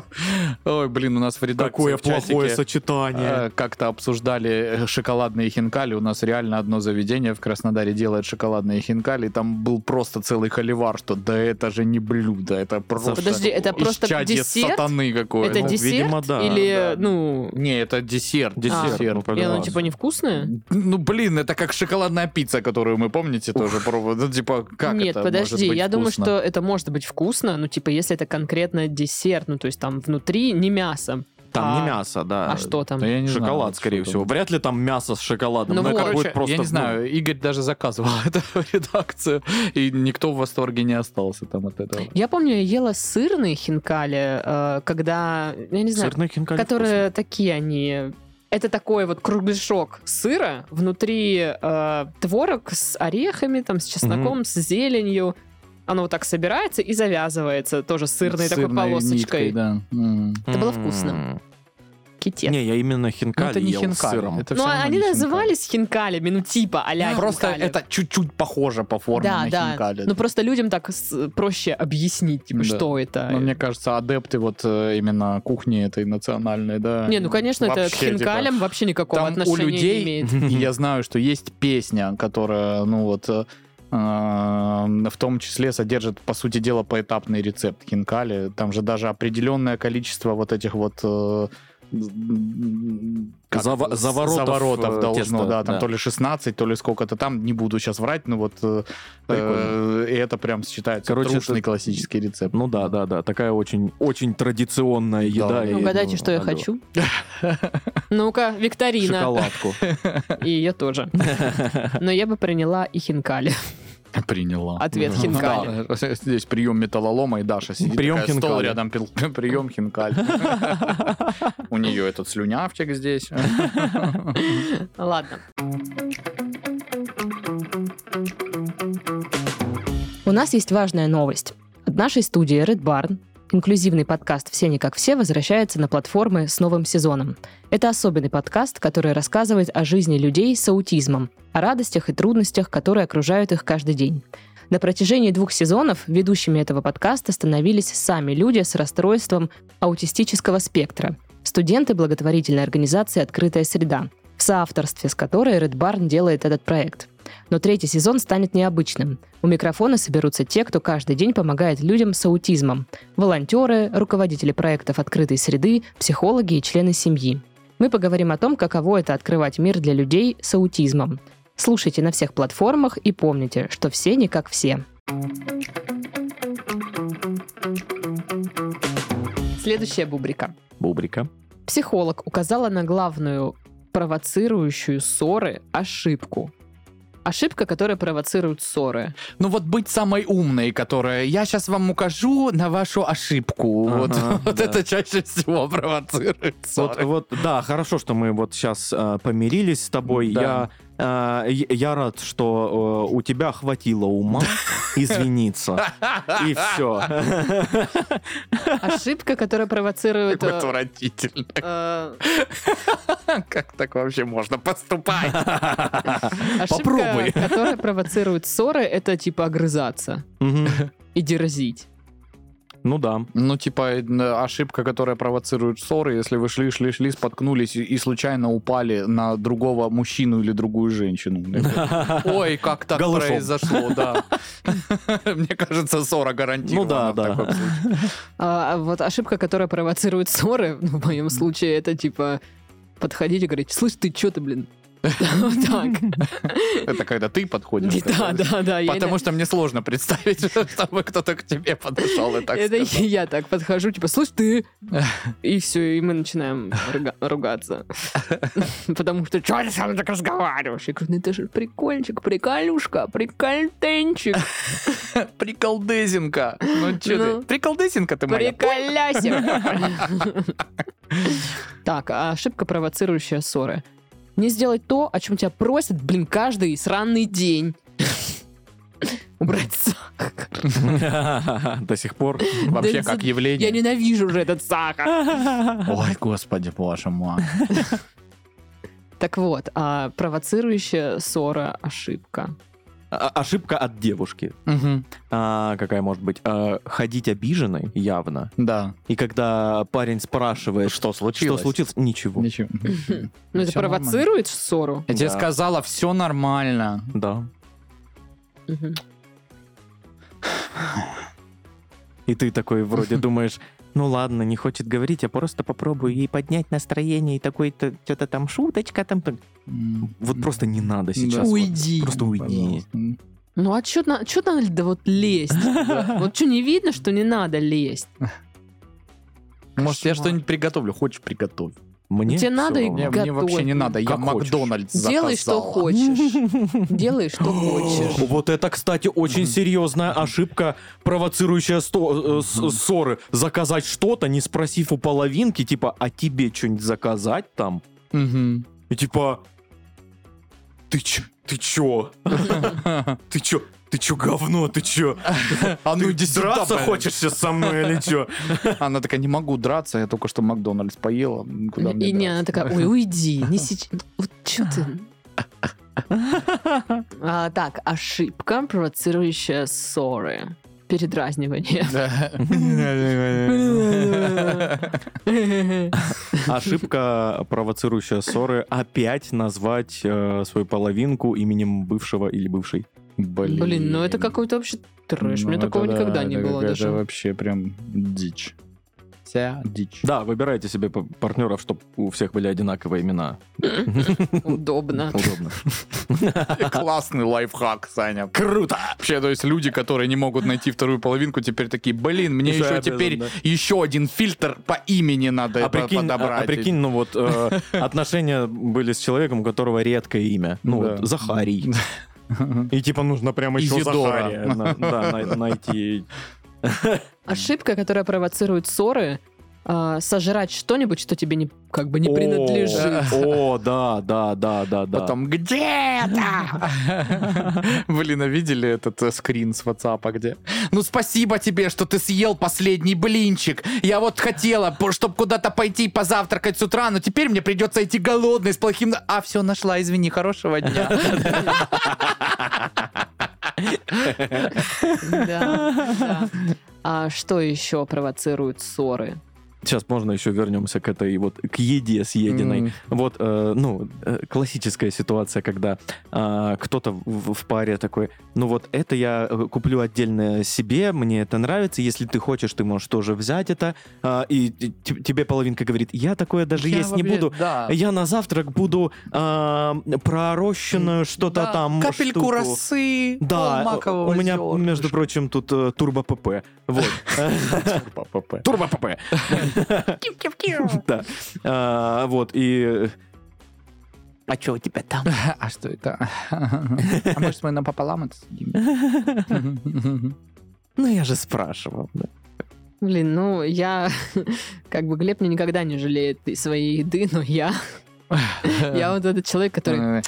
ой, блин, у нас в редакции Какое в чатике, плохое сочетание. э, как-то обсуждали шоколадные хинкали. У нас реально одно заведение в Краснодаре делает шоколадные хинкали. Там был просто целый холивар, что да это же не блюдо, это просто Подожди, это просто исчадие десерт? сатаны какое-то. Это ну, десерт? видимо, да, Или, да. ну... Не, это десерт. Десерт. А, ну, И пожалуйста. оно, типа, невкусное? Ну, блин, это как шоколадная пицца, которую мы, помните, тоже пробовали. Ну, типа, как Нет, это подожди, может быть я думаю, вкусно? что это может быть вкусно, ну, типа, если это конкретно десерт, ну, то есть там внутри не мясо. Там а- не мясо, да. А что там? Да я не знаю, Шоколад, вот скорее что всего. там. Вряд ли там мясо с шоколадом. Ну Ну, вот. это Короче, будет просто... я не ну, знаю, Игорь даже заказывал это в редакцию, и никто в восторге не остался там от этого. Я помню, я ела сырные хинкали, э, когда, я не знаю, Сырные хинкали которые такие они... Это такой вот кругляшок сыра, внутри э, творог с орехами, там, с чесноком, с зеленью. Оно вот так собирается и завязывается, тоже сырной такой Сырной полосочкой. ниткой, да. М. Это было М. вкусно. Китет. Не, я именно Ну, хинкали это не ел с хинкали. сыром. это Ну, всё равно они не назывались хинкалями, ну, типа а-ля Просто хинкали. это чуть-чуть похоже по форме Да, на да. хинкали. Ну, просто людям так с- проще объяснить, типа, Да. что это. Но мне кажется, адепты вот э, именно кухни этой национальной, да. Не, ну, конечно, это к вообще, типа, хинкалям вообще никакого там у отношения людей, не имеет. и я знаю, что есть песня, которая, ну вот, э, э, в том числе содержит, по сути дела, поэтапный рецепт хинкали. Там же даже определенное количество вот этих вот э, как Зава- это, заворотов, заворотов э, должно, теста, да, там да. то ли шестнадцать, то ли сколько-то там, не буду сейчас врать, но вот э, э, и это прям считается Короче, трушный это- классический рецепт. Ну да, да, да. Такая очень, очень традиционная еда. Да. и, Ну, угадайте, ну, что я алло. хочу. Ну-ка, викторина. Шоколадку. И я тоже. Но я бы приняла и хинкали. Приняла. Ответ Мгм. хинкали. Да, здесь прием металлолома, и Даша сидит. Прием такая, стол хинкали. рядом, пил- прием хинкали. У нее этот слюнявчик здесь. Ладно. У нас есть важная новость. От нашей студии Red Barn инклюзивный подкаст «Все не как все» возвращается на платформы с новым сезоном. Это особенный подкаст, который рассказывает о жизни людей с аутизмом, о радостях и трудностях, которые окружают их каждый день. На протяжении двух сезонов ведущими этого подкаста становились сами люди с расстройством аутистического спектра, студенты благотворительной организации «Открытая среда», в соавторстве с которой Red Barn делает этот проект. Но третий сезон станет необычным. У микрофона соберутся те, кто каждый день помогает людям с аутизмом. Волонтеры, руководители проектов открытой среды, психологи и члены семьи. Мы поговорим о том, каково это открывать мир для людей с аутизмом. Слушайте на всех платформах и помните, что все не как все. Следующая бубрика. Бубрика. Психолог указала на главную провоцирующую ссоры ошибку. Ошибка, которая провоцирует ссоры. Ну вот быть самой умной, которая я сейчас вам укажу на вашу ошибку. Ага, Вот, вот да. это чаще всего провоцирует Вот, ссоры. вот, да, хорошо, что мы вот сейчас э, помирились с тобой. Да. Я, э, я- я рад, что э, у тебя хватило ума извиниться. И все. Ошибка, которая провоцирует... Как э, отвратительно. э, Как так вообще можно поступать? Ошибка, Попробуй. которая провоцирует ссоры, это типа огрызаться и дерзить. Ну да. Ну, типа, э, ошибка, которая провоцирует ссоры, если вы шли, шли, шли, споткнулись и, и случайно упали на другого мужчину или другую женщину. Ой, как так Голышом. произошло, да. Мне кажется, ссора гарантирована Ну да, в да. таком случае. А вот ошибка, которая провоцирует ссоры, ну, в моем случае, это типа подходить и говорить, слышь, ты чё ты, блин? Вот так. Это когда ты подходишь. Да, да, да. я Потому что мне сложно представить, чтобы кто-то к тебе подошел и так Это сказал. я так подхожу, типа, слышь, ты... И все, и мы начинаем руга- ругаться. Потому что, что ты со мной так разговариваешь? Я говорю, ну это же прикольчик, приколюшка, прикольтенчик, Приколдезинка. Ну, что Ну. ты? Приколдезинка ты моя. приколясик. Так, а ошибка, провоцирующая ссоры. Не сделать то, о чем тебя просят, блин, каждый сраный день. Убрать сахар. До сих пор. Вообще, Да как Я явление. ненавижу уже этот сахар. Ой, господи, боже мой. Так вот, а провоцирующая ссора ошибка. А- Ошибка от девушки. Мгм. А, какая может быть? А, ходить обиженной явно. Да. И когда парень спрашивает, Что что случилось? случилось, ничего. Ничего. Ну, это Всё провоцирует ссору? Я тебе Да. сказала, все нормально. Да. Мгм. И ты такой вроде думаешь, ну ладно, не хочет говорить, я просто попробую ей поднять настроение, и такой-то что-то там шуточка там. М. Вот просто не надо Да. сейчас. вот. Уйди. Просто уйди. Пожалуйста. Ну, а что надо вот лезть? Вот что, не видно, что не надо лезть? Может, я что-нибудь приготовлю? Хочешь, приготовь. Мне Тебе всё надо и равно. Не, мне вообще не Готовь. надо, я Как хочешь. Макдональдс Делай, что заказал. хочешь. Делай, что хочешь. Вот это, кстати, очень серьезная ошибка, провоцирующая сто- э, с- ссоры. Заказать что-то, не спросив у половинки, типа, а тебе что-нибудь заказать там? Мгм. И типа, ты чё? Ты чё? Ты чё? Ты чё, говно? Ты чё? А ну Ты иди сюда, драться блин. хочешь сейчас со мной или чё? Она такая, не могу драться, я только что Макдональдс поела. Куда мне И не, она драться?» такая, ой, уйди, не сейчас. Вот что ты? А, так, ошибка, провоцирующая ссоры. Передразнивание. Ошибка, провоцирующая ссоры, опять назвать э, свою половинку именем бывшего или бывшей. Блин. Блин, ну это какой-то вообще трэш. Ну, Мне это такого да, никогда не это было какая-то даже. вообще прям дичь. Вся дичь. Да, выбирайте себе п- партнеров, чтобы у всех были одинаковые имена. Удобно. Удобно. Классный лайфхак, Саня. Круто! Вообще, то есть люди, которые не могут найти вторую половинку, теперь такие, блин, мне Еще еще обязан, теперь да. еще один фильтр по имени надо А по- прикинь, а, подобрать. а прикинь, ну вот э, отношения были с человеком, у которого редкое имя. Ну Да. вот Захарий. И типа нужно прямо еще Изидора. Захария на- да, на- найти. Ошибка, которая провоцирует ссоры, а, сожрать что-нибудь, что тебе не, как бы не принадлежит. О, да, да, да, да, да. Потом где-то. Блин, а видели этот э, скрин с WhatsApp, где? Ну спасибо тебе, что ты съел последний блинчик. Я вот хотела, чтобы куда-то пойти позавтракать с утра, но теперь мне придется идти голодный с плохим... на- А, все, нашла, извини, хорошего дня. Да, да. А что еще провоцирует ссоры? Сейчас можно еще вернемся к этой вот, к еде съеденной. М. Вот, э, ну, э, классическая ситуация, когда а, кто-то в, в паре такой, ну вот это я э, куплю отдельно себе, мне это нравится, если ты хочешь, ты можешь тоже взять это, А, и т- тебе половинка говорит, я такое даже Я есть не вообще- буду, да. я на завтрак буду а, пророщенную что-то Да, там капельку штуку. росы, Да, полмакового у меня, зернышка. между прочим, тут э, турбо-ПП. Вот. П-п-п. Турбо-ПП. Да. А, Вот, и... А что у тебя там? А что это? А может, мы напополам это съедим? Ну, я же спрашивал. да. Блин, ну я, как бы Глеб мне никогда не жалеет и своей еды, но я, я вот этот человек, который,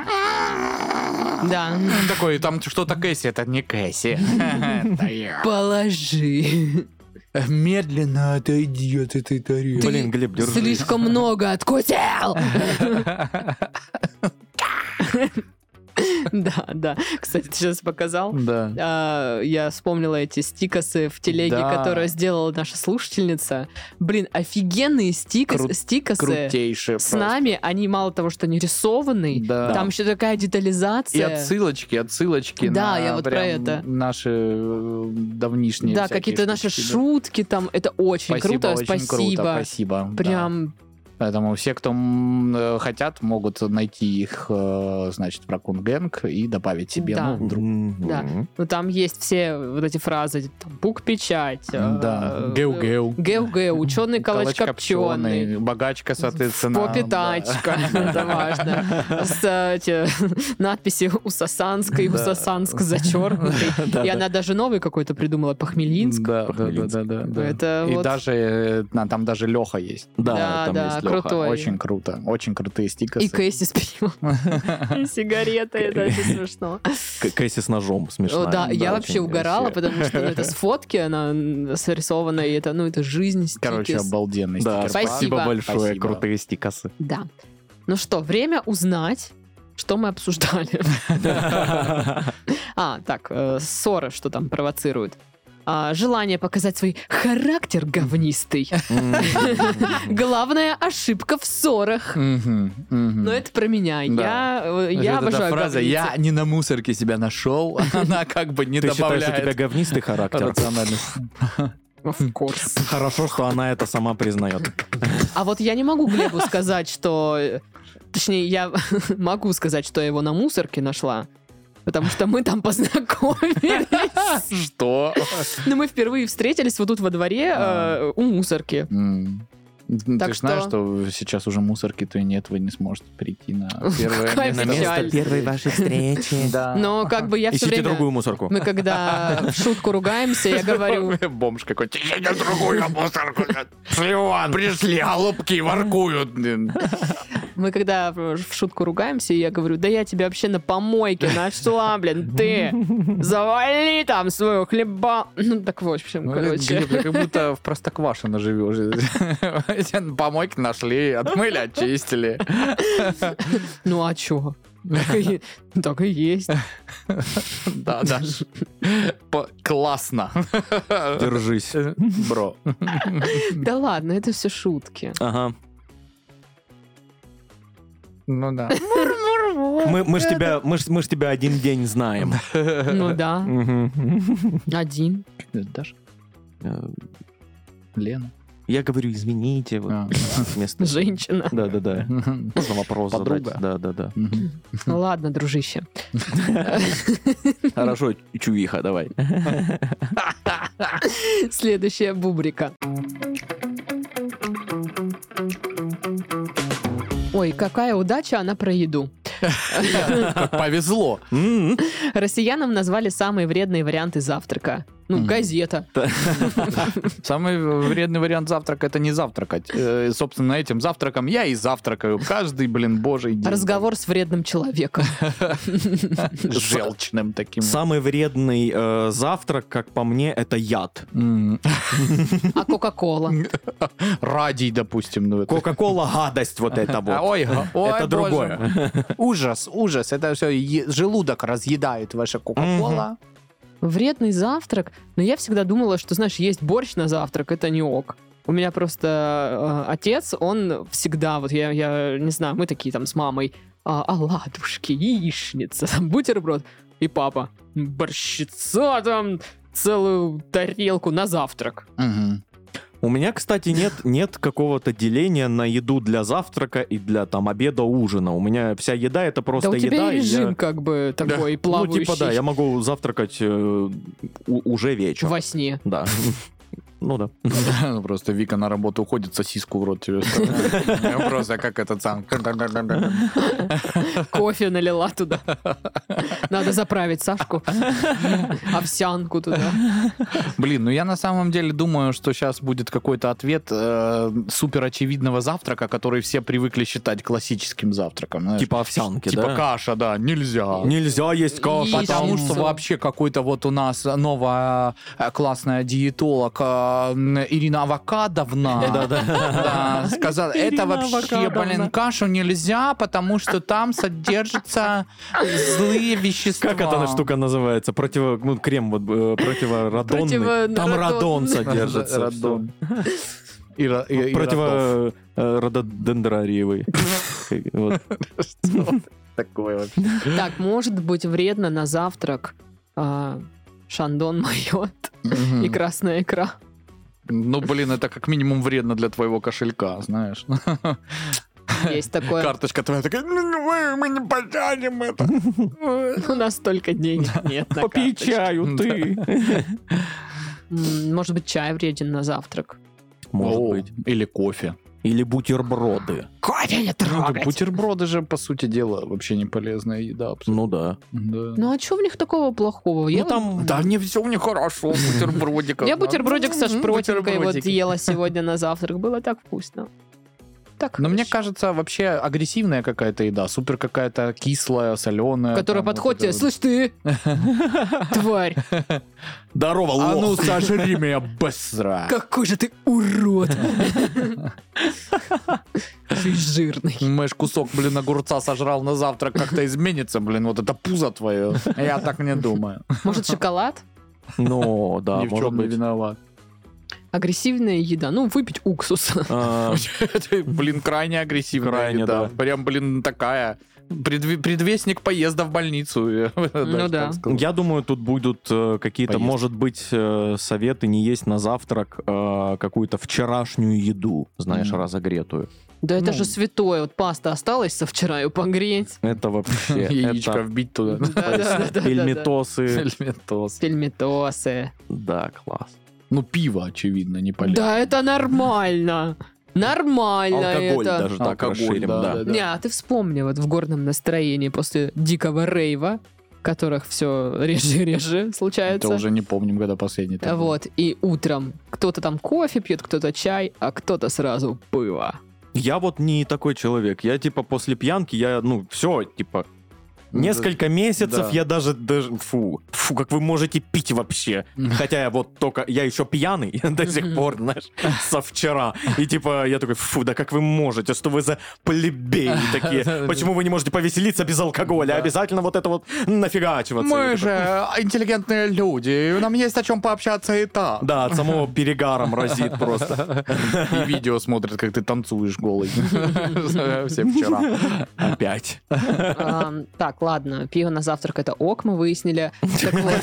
да, Он такой, там что-то Кэсси, это не Кэсси. Это я. положи. Медленно отойди от этой тарелки. Блин, Глеб, держи. Слишком много откусил. Да, да. Кстати, ты сейчас показал. Да. А, я вспомнила эти стикосы в телеге, Да. которые сделала наша слушательница. Блин, офигенные стикос, Кру- стикосы Крутейшие с просто. нами. Они мало того, что не рисованные, Да. там еще такая И детализация. отсылочки, отсылочки Да, на я вот про прям это. наши э, давнишние Да, всякие какие-то наши штучки, да. шутки там. Это очень Спасибо, круто. очень Спасибо. круто, спасибо. да. Прям Поэтому все, кто м, э, хотят, могут найти их, э, значит, в Raccoon Gang и добавить себе. Да. Ну, вдруг. Да. Ну, там есть все вот эти фразы. Там, бук-печать. Да. э, Геу-геу. Геу-геу. Ученый калач копченый. копченый, богачка, соответственно. Попе тачка. Это важно. С э, эти надписи у Сосанской, у Да. Сосанск зачеркнутый. И она даже новый какой-то придумала, Похмелинск. Да, да, да, да, да, да. Это И вот- даже э, на- там даже Леха есть. Да, Да, там да, есть Лёха. крутой. Очень круто, очень крутые стикеры. И Кэсси с пивом. И сигареты, это очень смешно. К- Кэсси с ножом смешно. О, Да, я вообще очень угорала, вообще. потому что ну, это с фотки, она м, срисована, и это, ну, это жизнь, стикис. Короче, обалденный Да, стикер. Спасибо. спасибо большое, Спасибо. крутые стикосы. Да. Ну что, время узнать, что мы обсуждали. А, так, э, ссоры, что там провоцируют. А, желание показать свой характер говнистый. Главная ошибка в ссорах. Мгм, мгм. Но это про меня. Да. Я, э, Вот я эта обожаю фраза говниться. «я не на мусорке себя нашел», она как бы не Ты считаешь, у тебя добавляет говнистый характер? рациональности. Of course. Хорошо, что она это сама признает. А вот я не могу Глебу сказать, что... э, Точнее, я могу сказать, что я его на мусорке нашла. Потому что мы там познакомились. Что? Но мы впервые встретились вот тут во дворе э, у мусорки. М. Ты Так ж знаешь, что- что сейчас уже мусорки-то и нет, вы не сможете прийти на первое Какая место. печаль. первой вашей встречи. Да. Но как бы я все Ищите время... другую мусорку. Мы когда в шутку ругаемся, я говорю... Бомж какой-то. «Я другую мусорку. Пришли, голубки воркуют. Мы когда в в шутку ругаемся, я говорю, да я тебя вообще на помойке нашла, блин, ты завали там свою хлеба. Ну, так в общем, Ну, короче. Глеб, ты как будто в Простоквашино живешь. Помойки нашли, отмыли, очистили. Ну, а чё? Так и- Так и есть. Да, да. По- Классно. Держись. Бро. Да ладно, это все шутки. Ага. Ну да. Мы, мы ж тебя, мы ж, мы ж тебя один день знаем. Ну да, Мгм. один. Даша? Э, Лена? Я говорю, извините. вот, А. вместо... Женщина. Да, да, да. Можно вопрос Подруга. задать. Да, да, да. Мгм. Ну ладно, дружище. Хорошо, чувиха, давай. Следующая бубрика. Ой, какая удача, она про еду. Как повезло. М, Россиянам назвали самые вредные варианты завтрака. Ну, Мгм. газета. Самый вредный вариант завтрака — это не завтракать. Э, Собственно, этим завтраком я и завтракаю. Каждый, блин, божий день. Разговор с вредным человеком. Желчным таким. Самый вредный э, завтрак, как по мне, это яд. М. А Кока-Кола? Радий, допустим. ну, это- Кока-кола гадость вот это А, вот. Ой, ой, Это боже. другое. Ужас, ужас. Это все желудок разъедает ваша кока-кола. Вредный завтрак? Но я всегда думала, что, знаешь, есть борщ на завтрак, это не ок. У меня просто э, отец, он всегда, вот я, я не знаю, мы такие там с мамой, а, оладушки, яичница, там, бутерброд. И папа, борщица там, целую тарелку на завтрак. Мгм. У меня, кстати, нет, нет какого-то деления на еду для завтрака и для там обеда, ужина. У меня вся еда это просто да у тебя еда. и и режим я- как бы такой Ну, плавающий типа, да, я могу завтракать э, у- уже вечером. во сне. Да. Ну да. Ну, Просто Вика на работу уходит, сосиску в рот тебе ставит. Просто как этот сам. Кофе налила туда. Надо заправить Сашку. Овсянку туда. Блин, ну я на самом деле думаю, что сейчас будет какой-то ответ э, супер очевидного завтрака, который все привыкли считать классическим завтраком. знаешь. Типа овсянки, Типа да? каша, да, нельзя. Нельзя есть кашу. Яичницу. Потому что вообще какой-то вот у нас новая э, классная диетолог э, а, Ирина Авокадовна да, сказала, это вообще, блин, кашу нельзя, потому что там содержатся злые вещества. Как эта штука называется? Противо, ну, крем вот, э, противорадонный. Противо- Там радон радон. содержится. Радон. И ра- и- и радон. Противорододендрариевый. Вот. Такое вообще. Так, может быть вредно на завтрак а, шандон майот Мгм. и красная икра. Ну, блин, это как минимум вредно для твоего кошелька, знаешь. Есть такое. Карточка твоя такая, «Ну, мы, мы не пожарим это. У нас столько денег нет на Попей карточке. чаю, ты. М, Может быть, чай вреден на завтрак. Может О, быть. Или кофе. Или бутерброды. Кофе не Ну, бутерброды же, по сути дела, вообще не полезная еда. абсолютно. Ну да. Да. Ну а что в них такого плохого? Я, Ну там... Да не все мне хорошо, бутербродиков. я бутербродик со шпротинкой вот Бутербродики. ела сегодня на завтрак. Было так вкусно. Так Но мне хорошо. кажется, вообще агрессивная какая-то еда, супер какая-то кислая, соленая. Которая подходит тебе, слышь ты, тварь, Здорово, А ну лох. сожри меня быстро. какой же ты урод. Ты жирный. Думаешь, кусок, блин, огурца сожрал на завтрак, как-то изменится, блин, вот это пузо твое. Я так не думаю. Может, шоколад? Ну, да, Ни в может чем не быть. виноват. Агрессивная еда. Ну, выпить уксус. А, Это, блин, крайне агрессивная Крайне, еда. да. Прям, блин, такая предве- предвестник поезда в больницу. я бы даже Ну так да. сказал. Я думаю, тут будут э, какие-то, Поесть. может быть, э, советы не есть на завтрак э, какую-то вчерашнюю еду, знаешь, Мгм. разогретую. Да это Ну. же святое. Вот паста осталась со вчера, ее погреть. Это вообще... Яичко это вбить туда. Да-да-да-да-да. пельметосы. Эльметос. Пельметосы. Да, класс. Ну, пиво, очевидно, не полезно. Да, это нормально. Нормально Алкоголь это. даже так Алкоголь, расширим, да, да. да, да. Не, а ты вспомни, вот в горном настроении после дикого рейва, которых все реже и реже случается. Это уже не помним, когда последний. такой. Вот, и утром кто-то там кофе пьет, кто-то чай, а кто-то сразу пиво. Я вот не такой человек. Я, типа, после пьянки, я, ну, все, типа, несколько месяцев да. я даже, даже, фу, фу, как вы можете пить вообще? Хотя я вот только, я еще пьяный до сих пор, знаешь, со вчера. И, типа, я такой, фу, да как вы можете? Что вы за плебеи такие? Почему вы не можете повеселиться без алкоголя? Обязательно вот это вот нафигачиваться. Мы Я такой, же интеллигентные люди, нам есть о чем пообщаться и так. Да, от самого перегаром разит просто. И видео смотрят, как ты танцуешь голый. Все вчера. Опять. А, Так, ладно, пиво на завтрак это ок, мы выяснили. Так вот,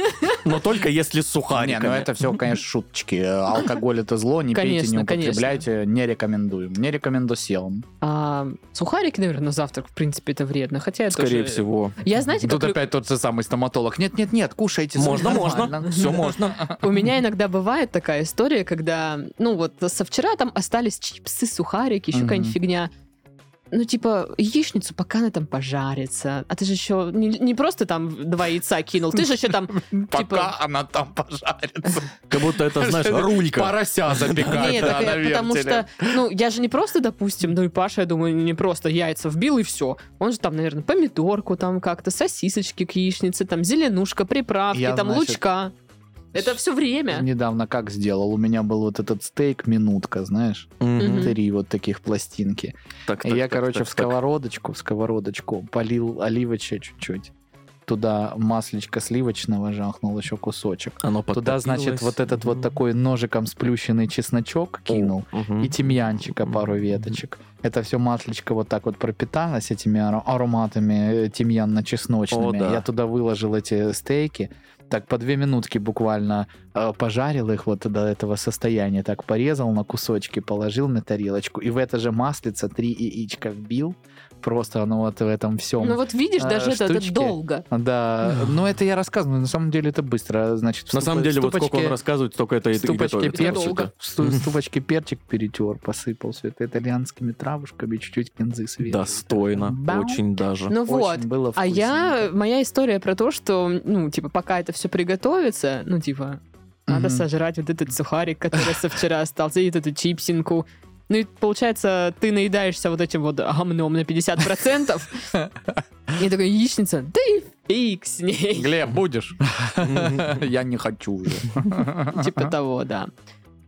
Но только если с Не, ну сухариками. это все, конечно, шуточки. Алкоголь это зло, не пейте, Конечно, не употребляйте, не рекомендуем. Не рекомендуем. а, сухарики, наверное, на завтрак, в принципе, это вредно. Хотя я Скорее тоже- всего. Я, знаете, Тут как лю- опять тот же самый стоматолог. Нет-нет-нет, кушайте. Можно, нормально. можно. Все можно. у меня иногда бывает такая история, когда, ну вот, со вчера там остались чипсы, сухарики, еще Мгм. какая-нибудь фигня. Ну, типа, яичницу, пока она там пожарится. А ты же еще не, не просто там два яйца кинул, ты же еще там, Пока типа... она там пожарится. Как будто это, знаешь, рулька. Порося запекать. Нет, да, так я- на потому вертеле. что, ну, я же не просто, допустим, ну и Паша, я думаю, не просто яйца вбил и все. Он же там, наверное, помидорку там как-то, сосисочки к яичнице, там зеленушка, приправки, Я, там значит, лучка. Это все время. Недавно как сделал? У меня был вот этот стейк минутка, знаешь? Мгм. Три вот таких пластинки. Так, И так, я, так, короче, так, в так. сковородочку, в сковородочку полил оливоча чуть-чуть. Туда маслечко сливочного жахнул еще кусочек. Оно Туда, значит, подтопилось. вот этот вот Мгм. такой ножиком сплющенный чесночок кинул. Мгм. И тимьянчика пару веточек. Это все маслечко вот так вот пропиталось этими ару- ароматами э, тимьянно-чесночными. О, да. Я туда выложил эти стейки. Так по две минутки буквально э, пожарил их вот до этого состояния. Так порезал на кусочки, положил на тарелочку. И в это же маслице три яичка вбил. Просто оно вот в этом всем. Ну вот видишь, а, даже это, это штучки. долго. Да, но это я рассказываю, на самом деле это быстро. Значит, в На ступ- самом деле, вот ступочке- сколько он рассказывает, столько это и и ступочки готовится. перчика, долго. в сту- ступочке перчик перетер, посыпал все это итальянскими травушками, чуть-чуть кинзы свежие. Достойно. Бау. Очень даже. Ну Очень вот. было А я, вкусненько. моя история про то, что, ну, типа, пока это все приготовится, ну, типа, надо Мгм. сожрать вот этот сухарик, который со вчера остался, и вот эту чипсинку. Ну, и получается, ты наедаешься вот этим вот гамном на пятьдесят процентов. И такая яичница, да и фиг с ней. Глеб, будешь? Я не хочу уже. Типа того, да.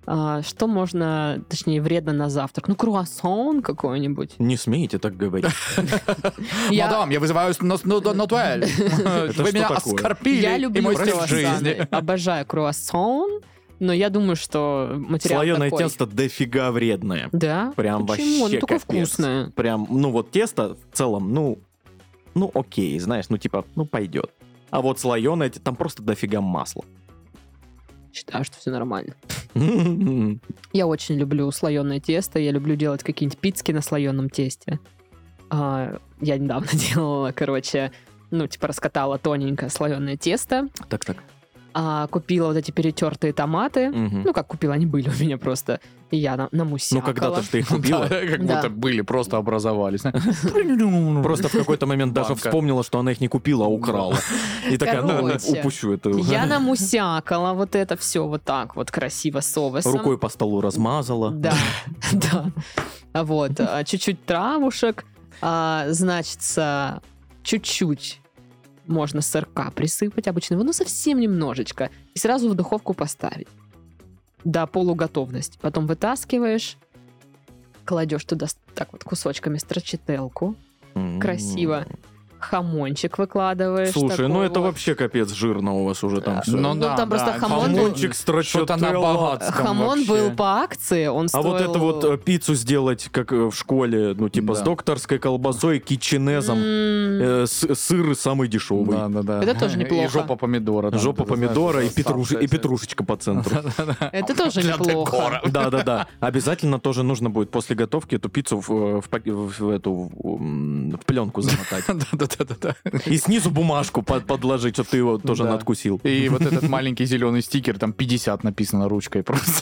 А, что можно, точнее, вредно на завтрак? Ну, круассан какой-нибудь. Не смейте так говорить. Я- Мадам, я вызываю на, на, на дуэль. Вы что меня такое? оскорбили Я и люблю мой стиль жизни. круассаны. Обожаю круассан, но я думаю, что материал Слоеное такой. тесто дофига вредное. Да? Прям Почему? вообще Оно такое капец. вкусное. Прям, ну вот тесто в целом, ну, ну окей, знаешь, ну типа, ну пойдет. А вот слоеное, там просто дофига масла. Считаю, что все нормально. Я очень люблю слоеное тесто. Я люблю делать какие-нибудь пиццы на слоеном тесте. А, я недавно делала, короче, ну, типа раскатала тоненькое слоеное тесто, Так-так. а, купила вот эти перетертые томаты. Мгм. Ну, как купила, они были у меня просто. И я на, Ну, намусякала. когда-то ж ты их Да, купила. как Да. будто были, просто образовались. Просто в какой-то момент даже Банка. вспомнила, что она их не купила, а украла. И такая, ну, Короче, упущу это. Я намусякала вот это все вот так вот красиво соусом. Рукой по столу размазала. Да, да. А Вот, а, чуть-чуть травушек, а, значится, чуть-чуть можно сырка присыпать обычного, ну совсем немножечко, и сразу в духовку поставить до полуготовности. Потом вытаскиваешь, кладешь туда с- так вот кусочками строчителку, М. красиво. хамончик выкладываешь. Слушай, такой ну это вот. вообще капец жирно у вас уже там А, все. Ну Ну, да, там просто да. хамон был- Хамончик, Что-то на строчителла. богатском Хамон вообще. был по акции, он А стоил... вот это вот э, пиццу сделать, как э, в школе, ну типа с Да. докторской колбасой, китченезом, М, э, с- сыр самый дешевый. Да, да, да. Это тоже неплохо. И жопа помидора. там, Жопа ты знаешь, помидора и, что петруш- и оставшаяся. петрушечка по центру. Это тоже Для неплохо. декора. Да-да-да. Обязательно тоже нужно будет после готовки эту пиццу в, э, в пак- в- в эту в, м, в пленку замотать. Да-да-да. И снизу бумажку под- подложить, чтобы ты его тоже Да. надкусил. И вот этот маленький зеленый стикер, там пятьдесят написано ручкой просто.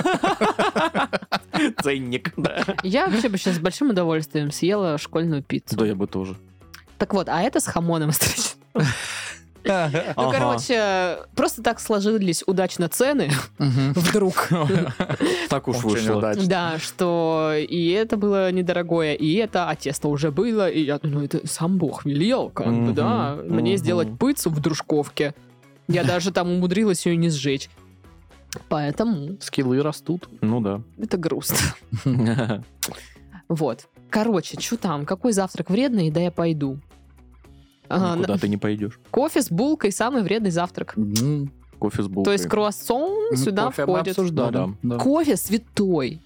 Ценник. Да. Я вообще бы сейчас с большим удовольствием съела школьную пиццу. Да, я бы тоже. Так вот, а это с хамоном строчит. Ну, Ага. короче, просто так сложились удачно цены вдруг. Так уж Очень вышло. удачно. Да, что и это было недорогое, и это, а тесто уже было, и я, ну, это сам Бог велел, как бы, Мгм, да, мне мгм. сделать пиццу в дружковке. Я даже там умудрилась ее не сжечь. Поэтому Скиллы растут. Ну да. это грустно. Вот. Короче, что там? Какой завтрак вредный? Да я пойду. Ага, Никуда на- ты не пойдешь. кофе с булкой самый вредный завтрак. М, Кофе с булкой. То есть круассан сюда кофе мы входит. обсуждали. Ну Да. Кофе святой.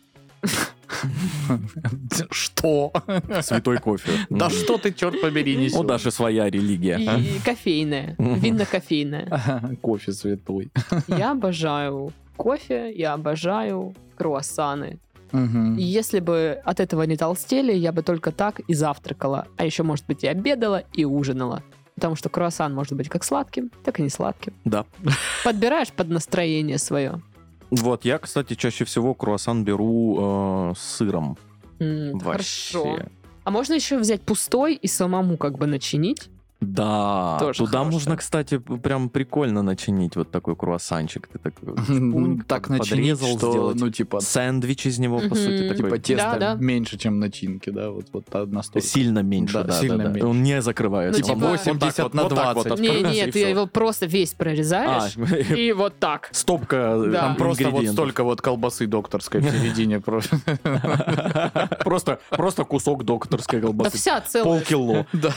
Что? Святой кофе. Да Мгм. что ты, черт побери, У несешь? Даши своя религия. И кофейное. Мгм. Винно-кофейное. Кофе святой. Я обожаю кофе, я обожаю круассаны. Мгм. И если бы от этого не толстели, я бы только так и завтракала. А еще, может быть, и обедала, и ужинала. Потому что круассан может быть как сладким, так и не сладким. Да. Подбираешь под настроение свое. Вот, я, кстати, чаще всего круассан беру э, с сыром. М, Вообще. Хорошо. А можно еще взять пустой и самому как бы начинить? Да, Тоже туда хорошо. можно, кстати, прям прикольно начинить вот такой круассанчик. Ты так шпуньк, Так под- начинить, подрезал, что, сделать ну, типа, сэндвич из него, по Мгм. сути, такой. типа тесто Да, да. меньше, чем начинки, да, вот, вот настолько. Сильно меньше, Да, да, сильно да, да. меньше. Он не закрывается. Ну, Он типа вот так восемьдесят вот, на вот так вот двадцать. Не, открывается, не, и ты всё. его просто весь прорезаешь. А, И вот так. стопка Да. Там просто вот ингредиентов. столько вот колбасы докторской в середине. просто. Просто, просто кусок докторской Да колбасы. вся целая. Полкило. Да.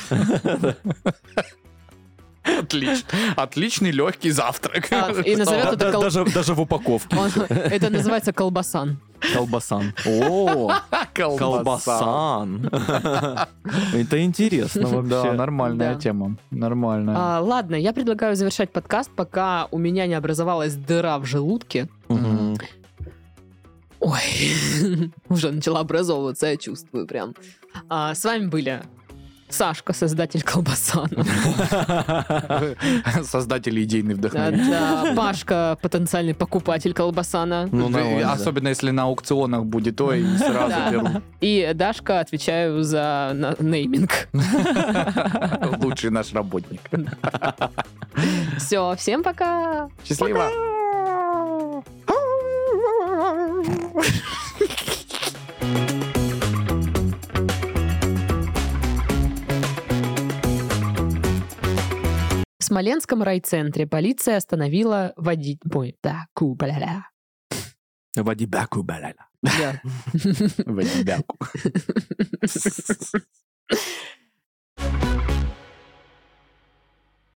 Отлично. Отличный легкий завтрак. А, и назовет Да, это да, кол- даже, даже в упаковке. Он- Это называется колбасан. Колбасан. О, колбасан. Это интересно Да, вообще. нормальная Да. тема. Нормальная. А, ладно, я предлагаю завершать подкаст, пока у меня не образовалась дыра в желудке. Мгм. Ой, уже начала образовываться, я чувствую прям. А, с вами были Сашка, создатель колбасана. Создатель и идейный Да, вдохновитель. да, Пашка, потенциальный покупатель колбасана. Ну, Вы- нормально. Особенно если на аукционах будет, то и сразу Да. беру. И Дашка, отвечаю за на- нейминг. Лучший наш работник. Все, всем пока! Счастливо. В Смоленском райцентре полиция остановила водителя... Ой, да, ку, бля-ля. Вадибяку балала. Да. В одебяку.